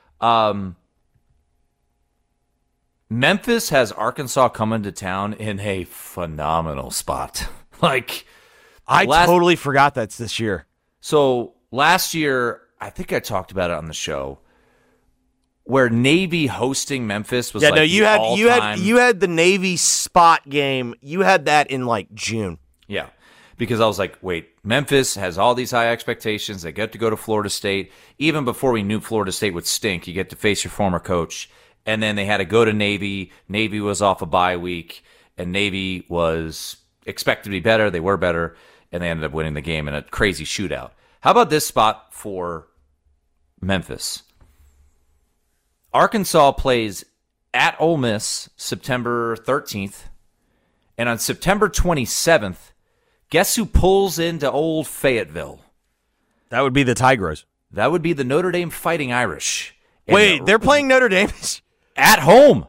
[SPEAKER 5] Memphis has Arkansas coming to town in a phenomenal spot.
[SPEAKER 4] Totally forgot that's this year.
[SPEAKER 5] So last year, I think I talked about it on the show, where Navy hosting Memphis was
[SPEAKER 4] you had the Navy spot game. You had that in like June.
[SPEAKER 5] Yeah. Because I was like, wait, Memphis has all these high expectations. They get to go to Florida State. Even before we knew Florida State would stink, you get to face your former coach. And then they had to go to Navy. Navy was off a bye week, and Navy was expected to be better. They were better, and they ended up winning the game in a crazy shootout. How about this spot for Memphis? Arkansas plays at Ole Miss September 13th, and on September 27th, guess who pulls into old Fayetteville?
[SPEAKER 4] That would be the Tigers.
[SPEAKER 5] That would be the Notre Dame Fighting Irish.
[SPEAKER 4] Wait, they're playing Notre Dame?
[SPEAKER 5] At home.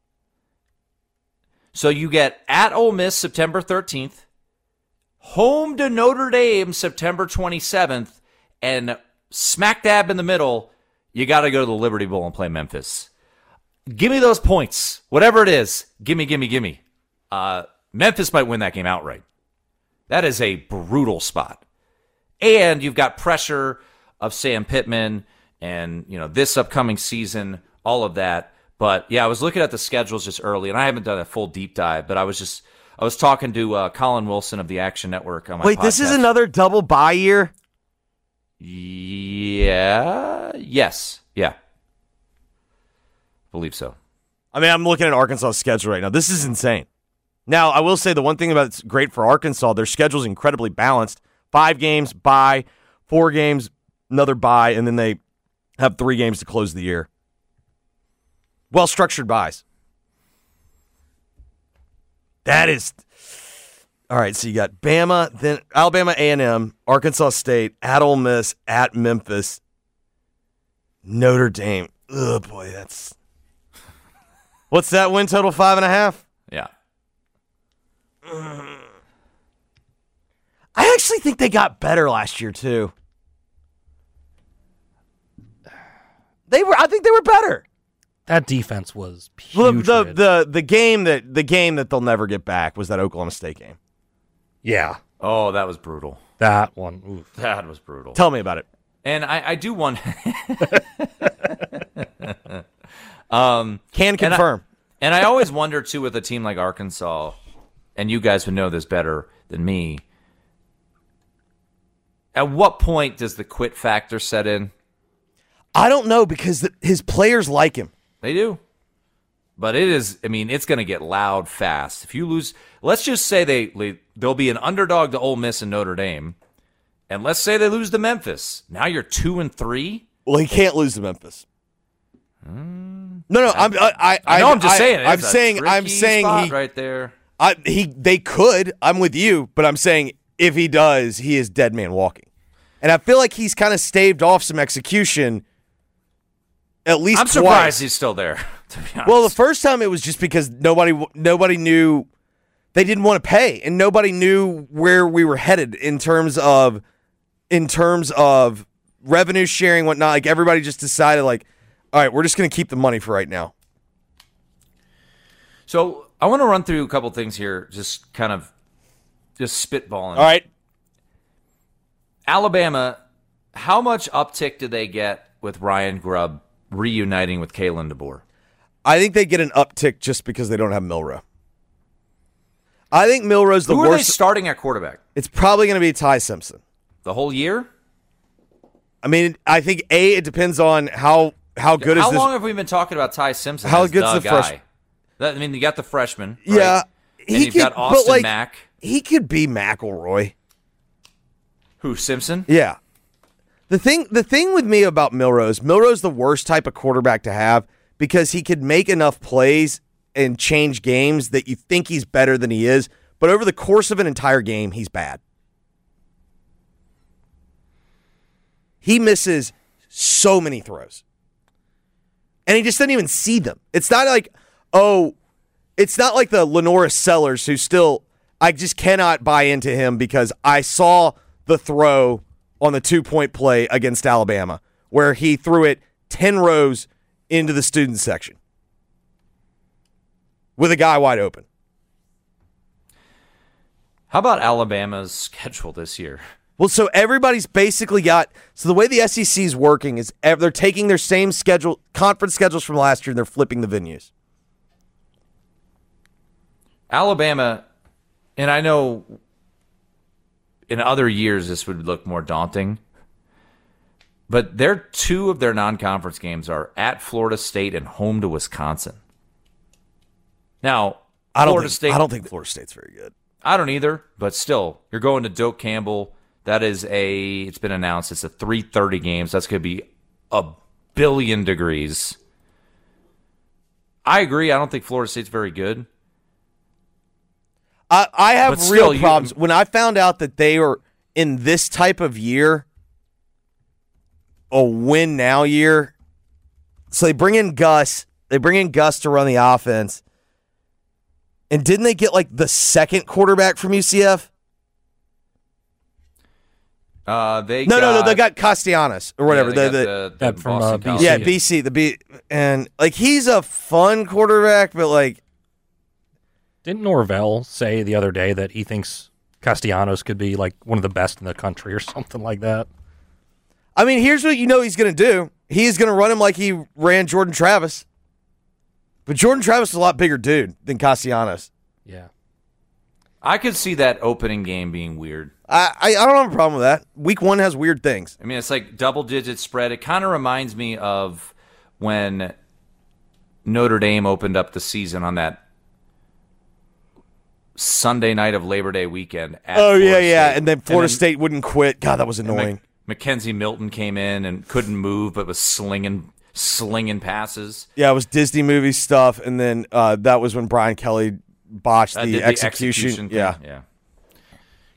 [SPEAKER 5] So you get at Ole Miss September 13th, home to Notre Dame September 27th, and smack dab in the middle, you got to go to the Liberty Bowl and play Memphis. Give me those points. Whatever it is, give me. Memphis might win that game outright. That is a brutal spot. And you've got pressure of Sam Pittman and, you know, this upcoming season, all of that. But, yeah, I was looking at the schedules just early, and I haven't done a full deep dive, but I was talking to Colin Wilson of the Action Network on my podcast.
[SPEAKER 4] Wait, this is another double bye year?
[SPEAKER 5] Yeah. Yes. Yeah. Believe so.
[SPEAKER 4] I mean, I'm looking at Arkansas' schedule right now. This is insane. Now, I will say the one thing that's great for Arkansas, their schedule is incredibly balanced. 5 games, bye, 4 games, another bye, and then they have 3 games to close the year. Well-structured buys. That is All right, so you got Bama, then Alabama A&M, Arkansas State, at Ole Miss, at Memphis, Notre Dame. Oh, boy, that's... What's that win total, 5.5?
[SPEAKER 5] Yeah.
[SPEAKER 4] I actually think they got better last year, too. I think they were better.
[SPEAKER 6] That defense was
[SPEAKER 4] Well,
[SPEAKER 6] putrid.
[SPEAKER 4] the game that they'll never get back was that Oklahoma State game.
[SPEAKER 6] Yeah,
[SPEAKER 5] Oh, that was brutal.
[SPEAKER 6] that one. Oof.
[SPEAKER 5] That was brutal.
[SPEAKER 4] Tell me about it.
[SPEAKER 5] And I do want...
[SPEAKER 4] Can confirm.
[SPEAKER 5] And I always wonder, too, with a team like Arkansas, and you guys would know this better than me, at what point does the quit factor set in?
[SPEAKER 4] I don't know because his players like him.
[SPEAKER 5] They do. But it's going to get loud fast. If you lose, let's just say they'll be an underdog to Ole Miss and Notre Dame, and let's say they lose to Memphis. Now you're 2-3?
[SPEAKER 4] Well, he can't lose to Memphis. No, I'm just saying. I'm saying he
[SPEAKER 5] right there.
[SPEAKER 4] They could. I'm with you, but I'm saying if he does, he is dead man walking. And I feel like he's kind of staved off some execution. At least
[SPEAKER 5] I'm surprised he's still there. To be honest.
[SPEAKER 4] Well, the first time it was just because nobody knew they didn't want to pay, and nobody knew where we were headed in terms of revenue sharing, whatnot. Like everybody just decided, like, all right, we're just going to keep the money for right now.
[SPEAKER 5] So I want to run through a couple things here, just spitballing.
[SPEAKER 4] All right,
[SPEAKER 5] Alabama, how much uptick did they get with Ryan Grubb reuniting with Kalen DeBoer?
[SPEAKER 4] I think they get an uptick just because they don't have Milroe. I think Milroe's the
[SPEAKER 5] Who
[SPEAKER 4] worst.
[SPEAKER 5] Who are they starting at quarterback?
[SPEAKER 4] It's probably going to be Ty Simpson.
[SPEAKER 5] The whole year?
[SPEAKER 4] I mean, I think it depends on how good is this.
[SPEAKER 5] How long have we been talking about Ty Simpson?
[SPEAKER 4] How
[SPEAKER 5] as
[SPEAKER 4] good's the
[SPEAKER 5] guy? You got the freshman. Right?
[SPEAKER 4] Yeah,
[SPEAKER 5] and you've got Austin Mack.
[SPEAKER 4] He could be McElroy.
[SPEAKER 5] Who, Simpson?
[SPEAKER 4] Yeah. The thing with me about Milroe's the worst type of quarterback to have because he could make enough plays and change games that you think he's better than he is, but over the course of an entire game, he's bad. He misses so many throws. And he just doesn't even see them. It's not like the Lenora Sellers who still, I just cannot buy into him because I saw the throw on the 2-point play against Alabama where he threw it 10 rows into the student section with a guy wide open.
[SPEAKER 5] How about Alabama's schedule this year?
[SPEAKER 4] Well, so everybody's basically got – so the way the SEC is working is they're taking their same schedule, conference schedules from last year, and they're flipping the venues.
[SPEAKER 5] Alabama, and I know in other years this would look more daunting, but two of their non-conference games are at Florida State and home to Wisconsin. Now,
[SPEAKER 4] I don't think Florida State's very good.
[SPEAKER 5] I don't either, but still, you're going to Doak Campbell. That is it's been announced, it's a 3:30 game, so that's going to be 1 billion degrees. I agree, I don't think Florida State's very good.
[SPEAKER 4] I have real problems. When I found out that they were in this type of year, a win now year, so they bring in Gus to run the offense, and didn't they get like the second quarterback from UCF? They got Castellanos or whatever.
[SPEAKER 5] Yeah,
[SPEAKER 6] from
[SPEAKER 5] Boston
[SPEAKER 6] BC.
[SPEAKER 5] College.
[SPEAKER 4] Yeah, BC. And like he's a fun quarterback, but like.
[SPEAKER 6] Didn't Norvell say the other day that he thinks Castellanos could be like one of the best in the country or something like that?
[SPEAKER 4] I mean, here's what you know he's going to do. He's going to run him like he ran Jordan Travis. But Jordan Travis is a lot bigger dude than Castellanos.
[SPEAKER 6] Yeah.
[SPEAKER 5] I could see that opening game being weird.
[SPEAKER 4] I don't have a problem with that. Week 1 has weird things.
[SPEAKER 5] I mean, it's like double-digit spread. It kind of reminds me of when Notre Dame opened up the season on that Sunday night of Labor Day weekend. At Florida State.
[SPEAKER 4] And then Florida State wouldn't quit. God, that was annoying.
[SPEAKER 5] Mackenzie Milton came in and couldn't move, but was slinging passes.
[SPEAKER 4] Yeah, it was Disney movie stuff, and then that was when Brian Kelly botched the execution.
[SPEAKER 5] thing. Yeah.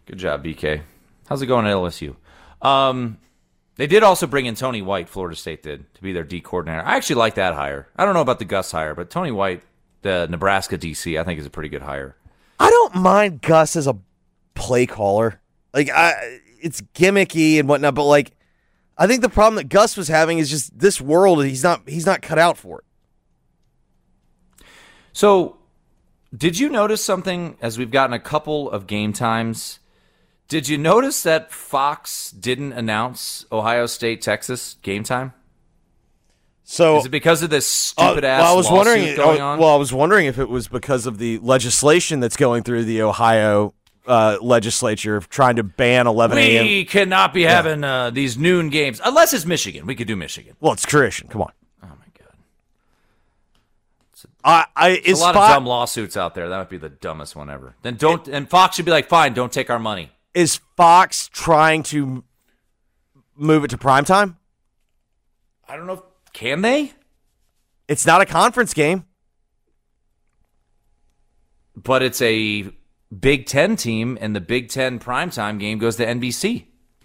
[SPEAKER 5] Good job, BK. How's it going at LSU? They did also bring in Tony White, Florida State did, to be their D coordinator. I actually like that hire. I don't know about the Gus hire, but Tony White, the Nebraska DC, I think is a pretty good hire.
[SPEAKER 4] I don't mind Gus as a play caller. Like, it's gimmicky and whatnot, but like, I think the problem that Gus was having is just this world. He's not cut out for it.
[SPEAKER 5] So, did you notice something as we've gotten a couple of game times? Did you notice that Fox didn't announce Ohio State Texas game time?
[SPEAKER 4] So
[SPEAKER 5] is it because of this stupid ass lawsuit going on?
[SPEAKER 4] Well, I was wondering if it was because of the legislation that's going through the Ohio legislature trying to ban 11 a.m.
[SPEAKER 5] We cannot be having these noon games unless it's Michigan. We could do Michigan.
[SPEAKER 4] Well, it's tradition. Come on.
[SPEAKER 5] Oh my god.
[SPEAKER 4] There's
[SPEAKER 5] a lot of dumb lawsuits out there. That might be the dumbest one ever. Then and Fox should be like, fine, don't take our money.
[SPEAKER 4] Is Fox trying to move it to primetime?
[SPEAKER 5] I don't know. Can they?
[SPEAKER 4] It's not a conference game.
[SPEAKER 5] But it's a Big Ten team, and the Big Ten primetime game goes to NBC.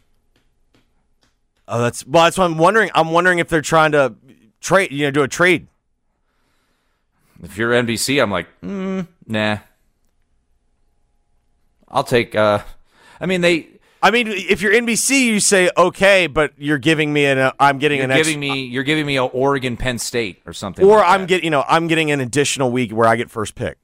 [SPEAKER 4] Oh, that's what I'm wondering. I'm wondering if they're trying to trade, do a trade.
[SPEAKER 5] If you're NBC, I'm like, nah. I'll take.
[SPEAKER 4] If you're NBC, you say okay, but you're giving me I'm getting
[SPEAKER 5] you're giving me an Oregon Penn State or something.
[SPEAKER 4] Or
[SPEAKER 5] like
[SPEAKER 4] I'm getting an additional week where I get first pick.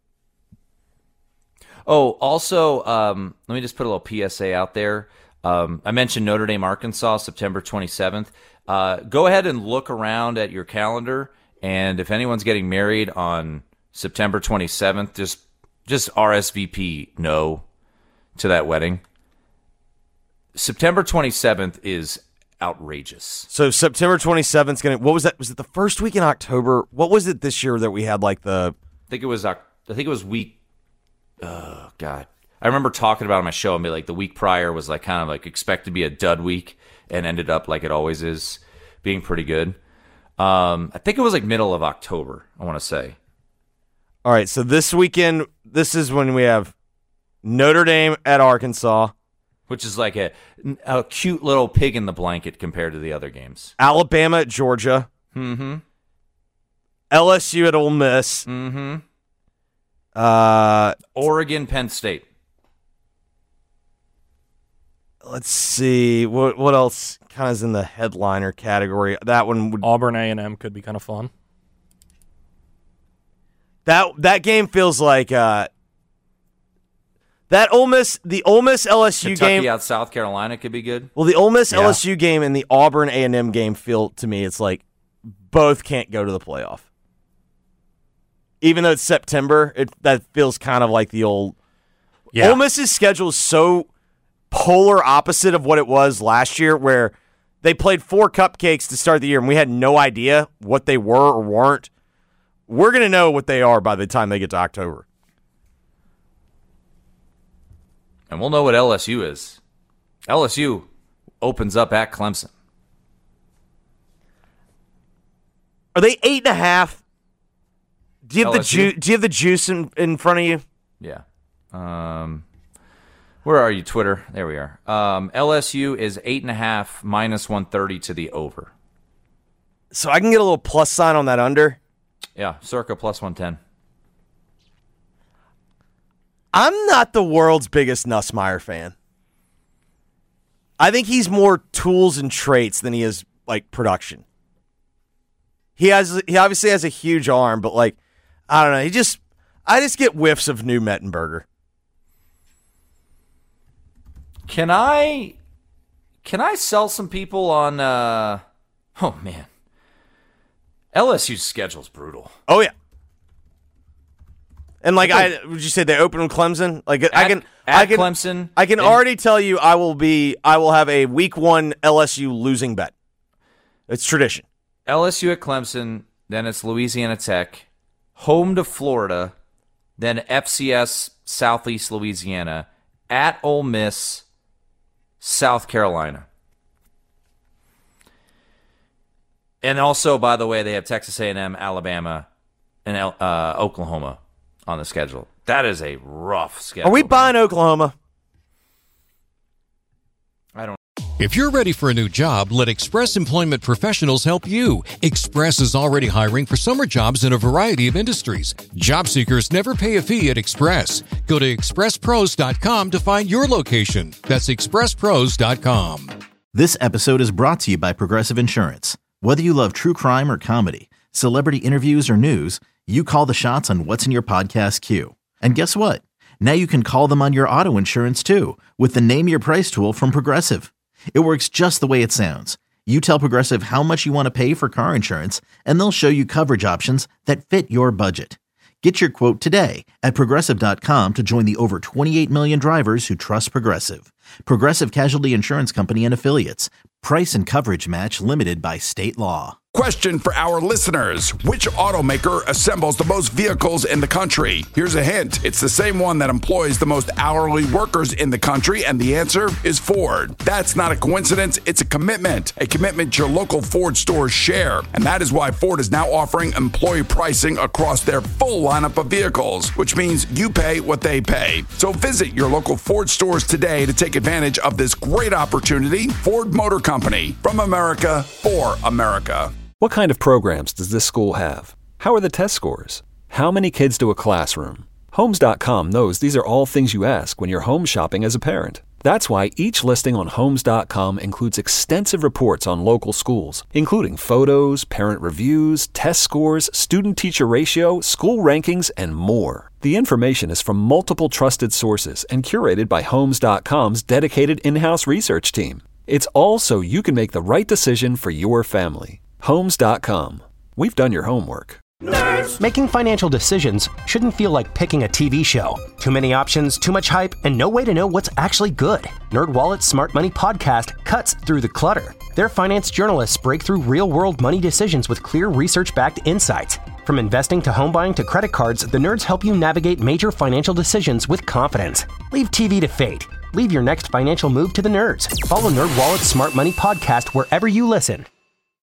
[SPEAKER 5] Oh, also, let me just put a little PSA out there. I mentioned Notre Dame, Arkansas, September 27th. Go ahead and look around at your calendar, and if anyone's getting married on September 27th, just RSVP no to that wedding. September 27th is outrageous.
[SPEAKER 4] So September 27th is going to, what was that? Was it the first week in October? What was it this year that we had like the...
[SPEAKER 5] I think it was week... Oh, God. I remember talking about it on my show and be like, the week prior was like kind of like expected to be a dud week and ended up like it always is, being pretty good. I think it was like middle of October, I want to say.
[SPEAKER 4] All right, so this weekend, this is when we have Notre Dame at Arkansas.
[SPEAKER 5] Which is like a cute little pig in the blanket compared to the other games.
[SPEAKER 4] Alabama at Georgia.
[SPEAKER 5] Mm-hmm.
[SPEAKER 4] LSU at Ole Miss.
[SPEAKER 5] Mm-hmm. Oregon, Penn State.
[SPEAKER 4] Let's see. What else kind of is in the headliner category? That one would...
[SPEAKER 6] Auburn A&M could be kind of fun.
[SPEAKER 4] That game feels like... the Ole Miss LSU
[SPEAKER 5] Kentucky
[SPEAKER 4] game
[SPEAKER 5] out South Carolina could be good.
[SPEAKER 4] Well, the Ole Miss LSU game and the Auburn A&M game feel to me it's like both can't go to the playoff. Even though it's September, that feels kind of like the old. Yeah. Ole Miss's schedule is so polar opposite of what it was last year, where they played 4 cupcakes to start the year, and we had no idea what they were or weren't. We're going to know what they are by the time they get to October.
[SPEAKER 5] And we'll know what LSU is. LSU opens up at Clemson.
[SPEAKER 4] Are they 8.5? Do you have the juice in front of you?
[SPEAKER 5] Yeah. Where are you, Twitter? There we are. LSU is 8.5 minus 130 to the over.
[SPEAKER 4] So I can get a little plus sign on that under?
[SPEAKER 5] Yeah, circa plus 110.
[SPEAKER 4] I'm not the world's biggest Nussmeier fan. I think he's more tools and traits than he is like production. He obviously has a huge arm, but like I don't know. I just get whiffs of new Mettenberger.
[SPEAKER 5] Can I sell some people on? Oh man, LSU's schedule's brutal.
[SPEAKER 4] Oh yeah. And like, would you say they open with Clemson? Like,
[SPEAKER 5] Clemson.
[SPEAKER 4] I can already tell you, I will have a week 1 LSU losing bet. It's tradition.
[SPEAKER 5] LSU at Clemson, then it's Louisiana Tech, home to Florida, then FCS Southeast Louisiana, at Ole Miss, South Carolina. And also, by the way, they have Texas A&M, Alabama, and Oklahoma on the schedule. That is a rough schedule.
[SPEAKER 4] Are we buying Oklahoma?
[SPEAKER 9] If you're ready for a new job, let Express Employment Professionals help you. Express is already hiring for summer jobs in a variety of industries. Job seekers never pay a fee at Express. Go to expresspros.com to find your location. That's expresspros.com.
[SPEAKER 2] This episode is brought to you by Progressive Insurance. Whether you love true crime or comedy, celebrity interviews or news, you call the shots on what's in your podcast queue. And guess what? Now you can call them on your auto insurance too with the Name Your Price tool from Progressive. It works just the way it sounds. You tell Progressive how much you want to pay for car insurance, and they'll show you coverage options that fit your budget. Get your quote today at Progressive.com to join the over 28 million drivers who trust Progressive. Progressive Casualty Insurance Company and Affiliates. Price and coverage match limited by state law.
[SPEAKER 3] Question for our listeners. Which automaker assembles the most vehicles in the country? Here's a hint. It's the same one that employs the most hourly workers in the country, and the answer is Ford. That's not a coincidence. It's a commitment your local Ford stores share. And that is why Ford is now offering employee pricing across their full lineup of vehicles, which means you pay what they pay. So visit your local Ford stores today to take advantage of this great opportunity. Ford Motor Company, from America for America.
[SPEAKER 7] What kind of programs does this school have? How are the test scores? How many kids do a classroom? Homes.com knows these are all things you ask when you're home shopping as a parent. That's why each listing on Homes.com includes extensive reports on local schools, including photos, parent reviews, test scores, student-teacher ratio, school rankings, and more. The information is from multiple trusted sources and curated by Homes.com's dedicated in-house research team. It's all so you can make the right decision for your family. Homes.com. We've done your homework.
[SPEAKER 8] Nerds. Making financial decisions shouldn't feel like picking a TV show. Too many options, too much hype, and no way to know what's actually good. NerdWallet's Smart Money Podcast cuts through the clutter. Their finance journalists break through real-world money decisions with clear research-backed insights. From investing to home buying to credit cards, the nerds help you navigate major financial decisions with confidence. Leave TV to fate. Leave your next financial move to the nerds. Follow NerdWallet's Smart Money Podcast wherever you listen.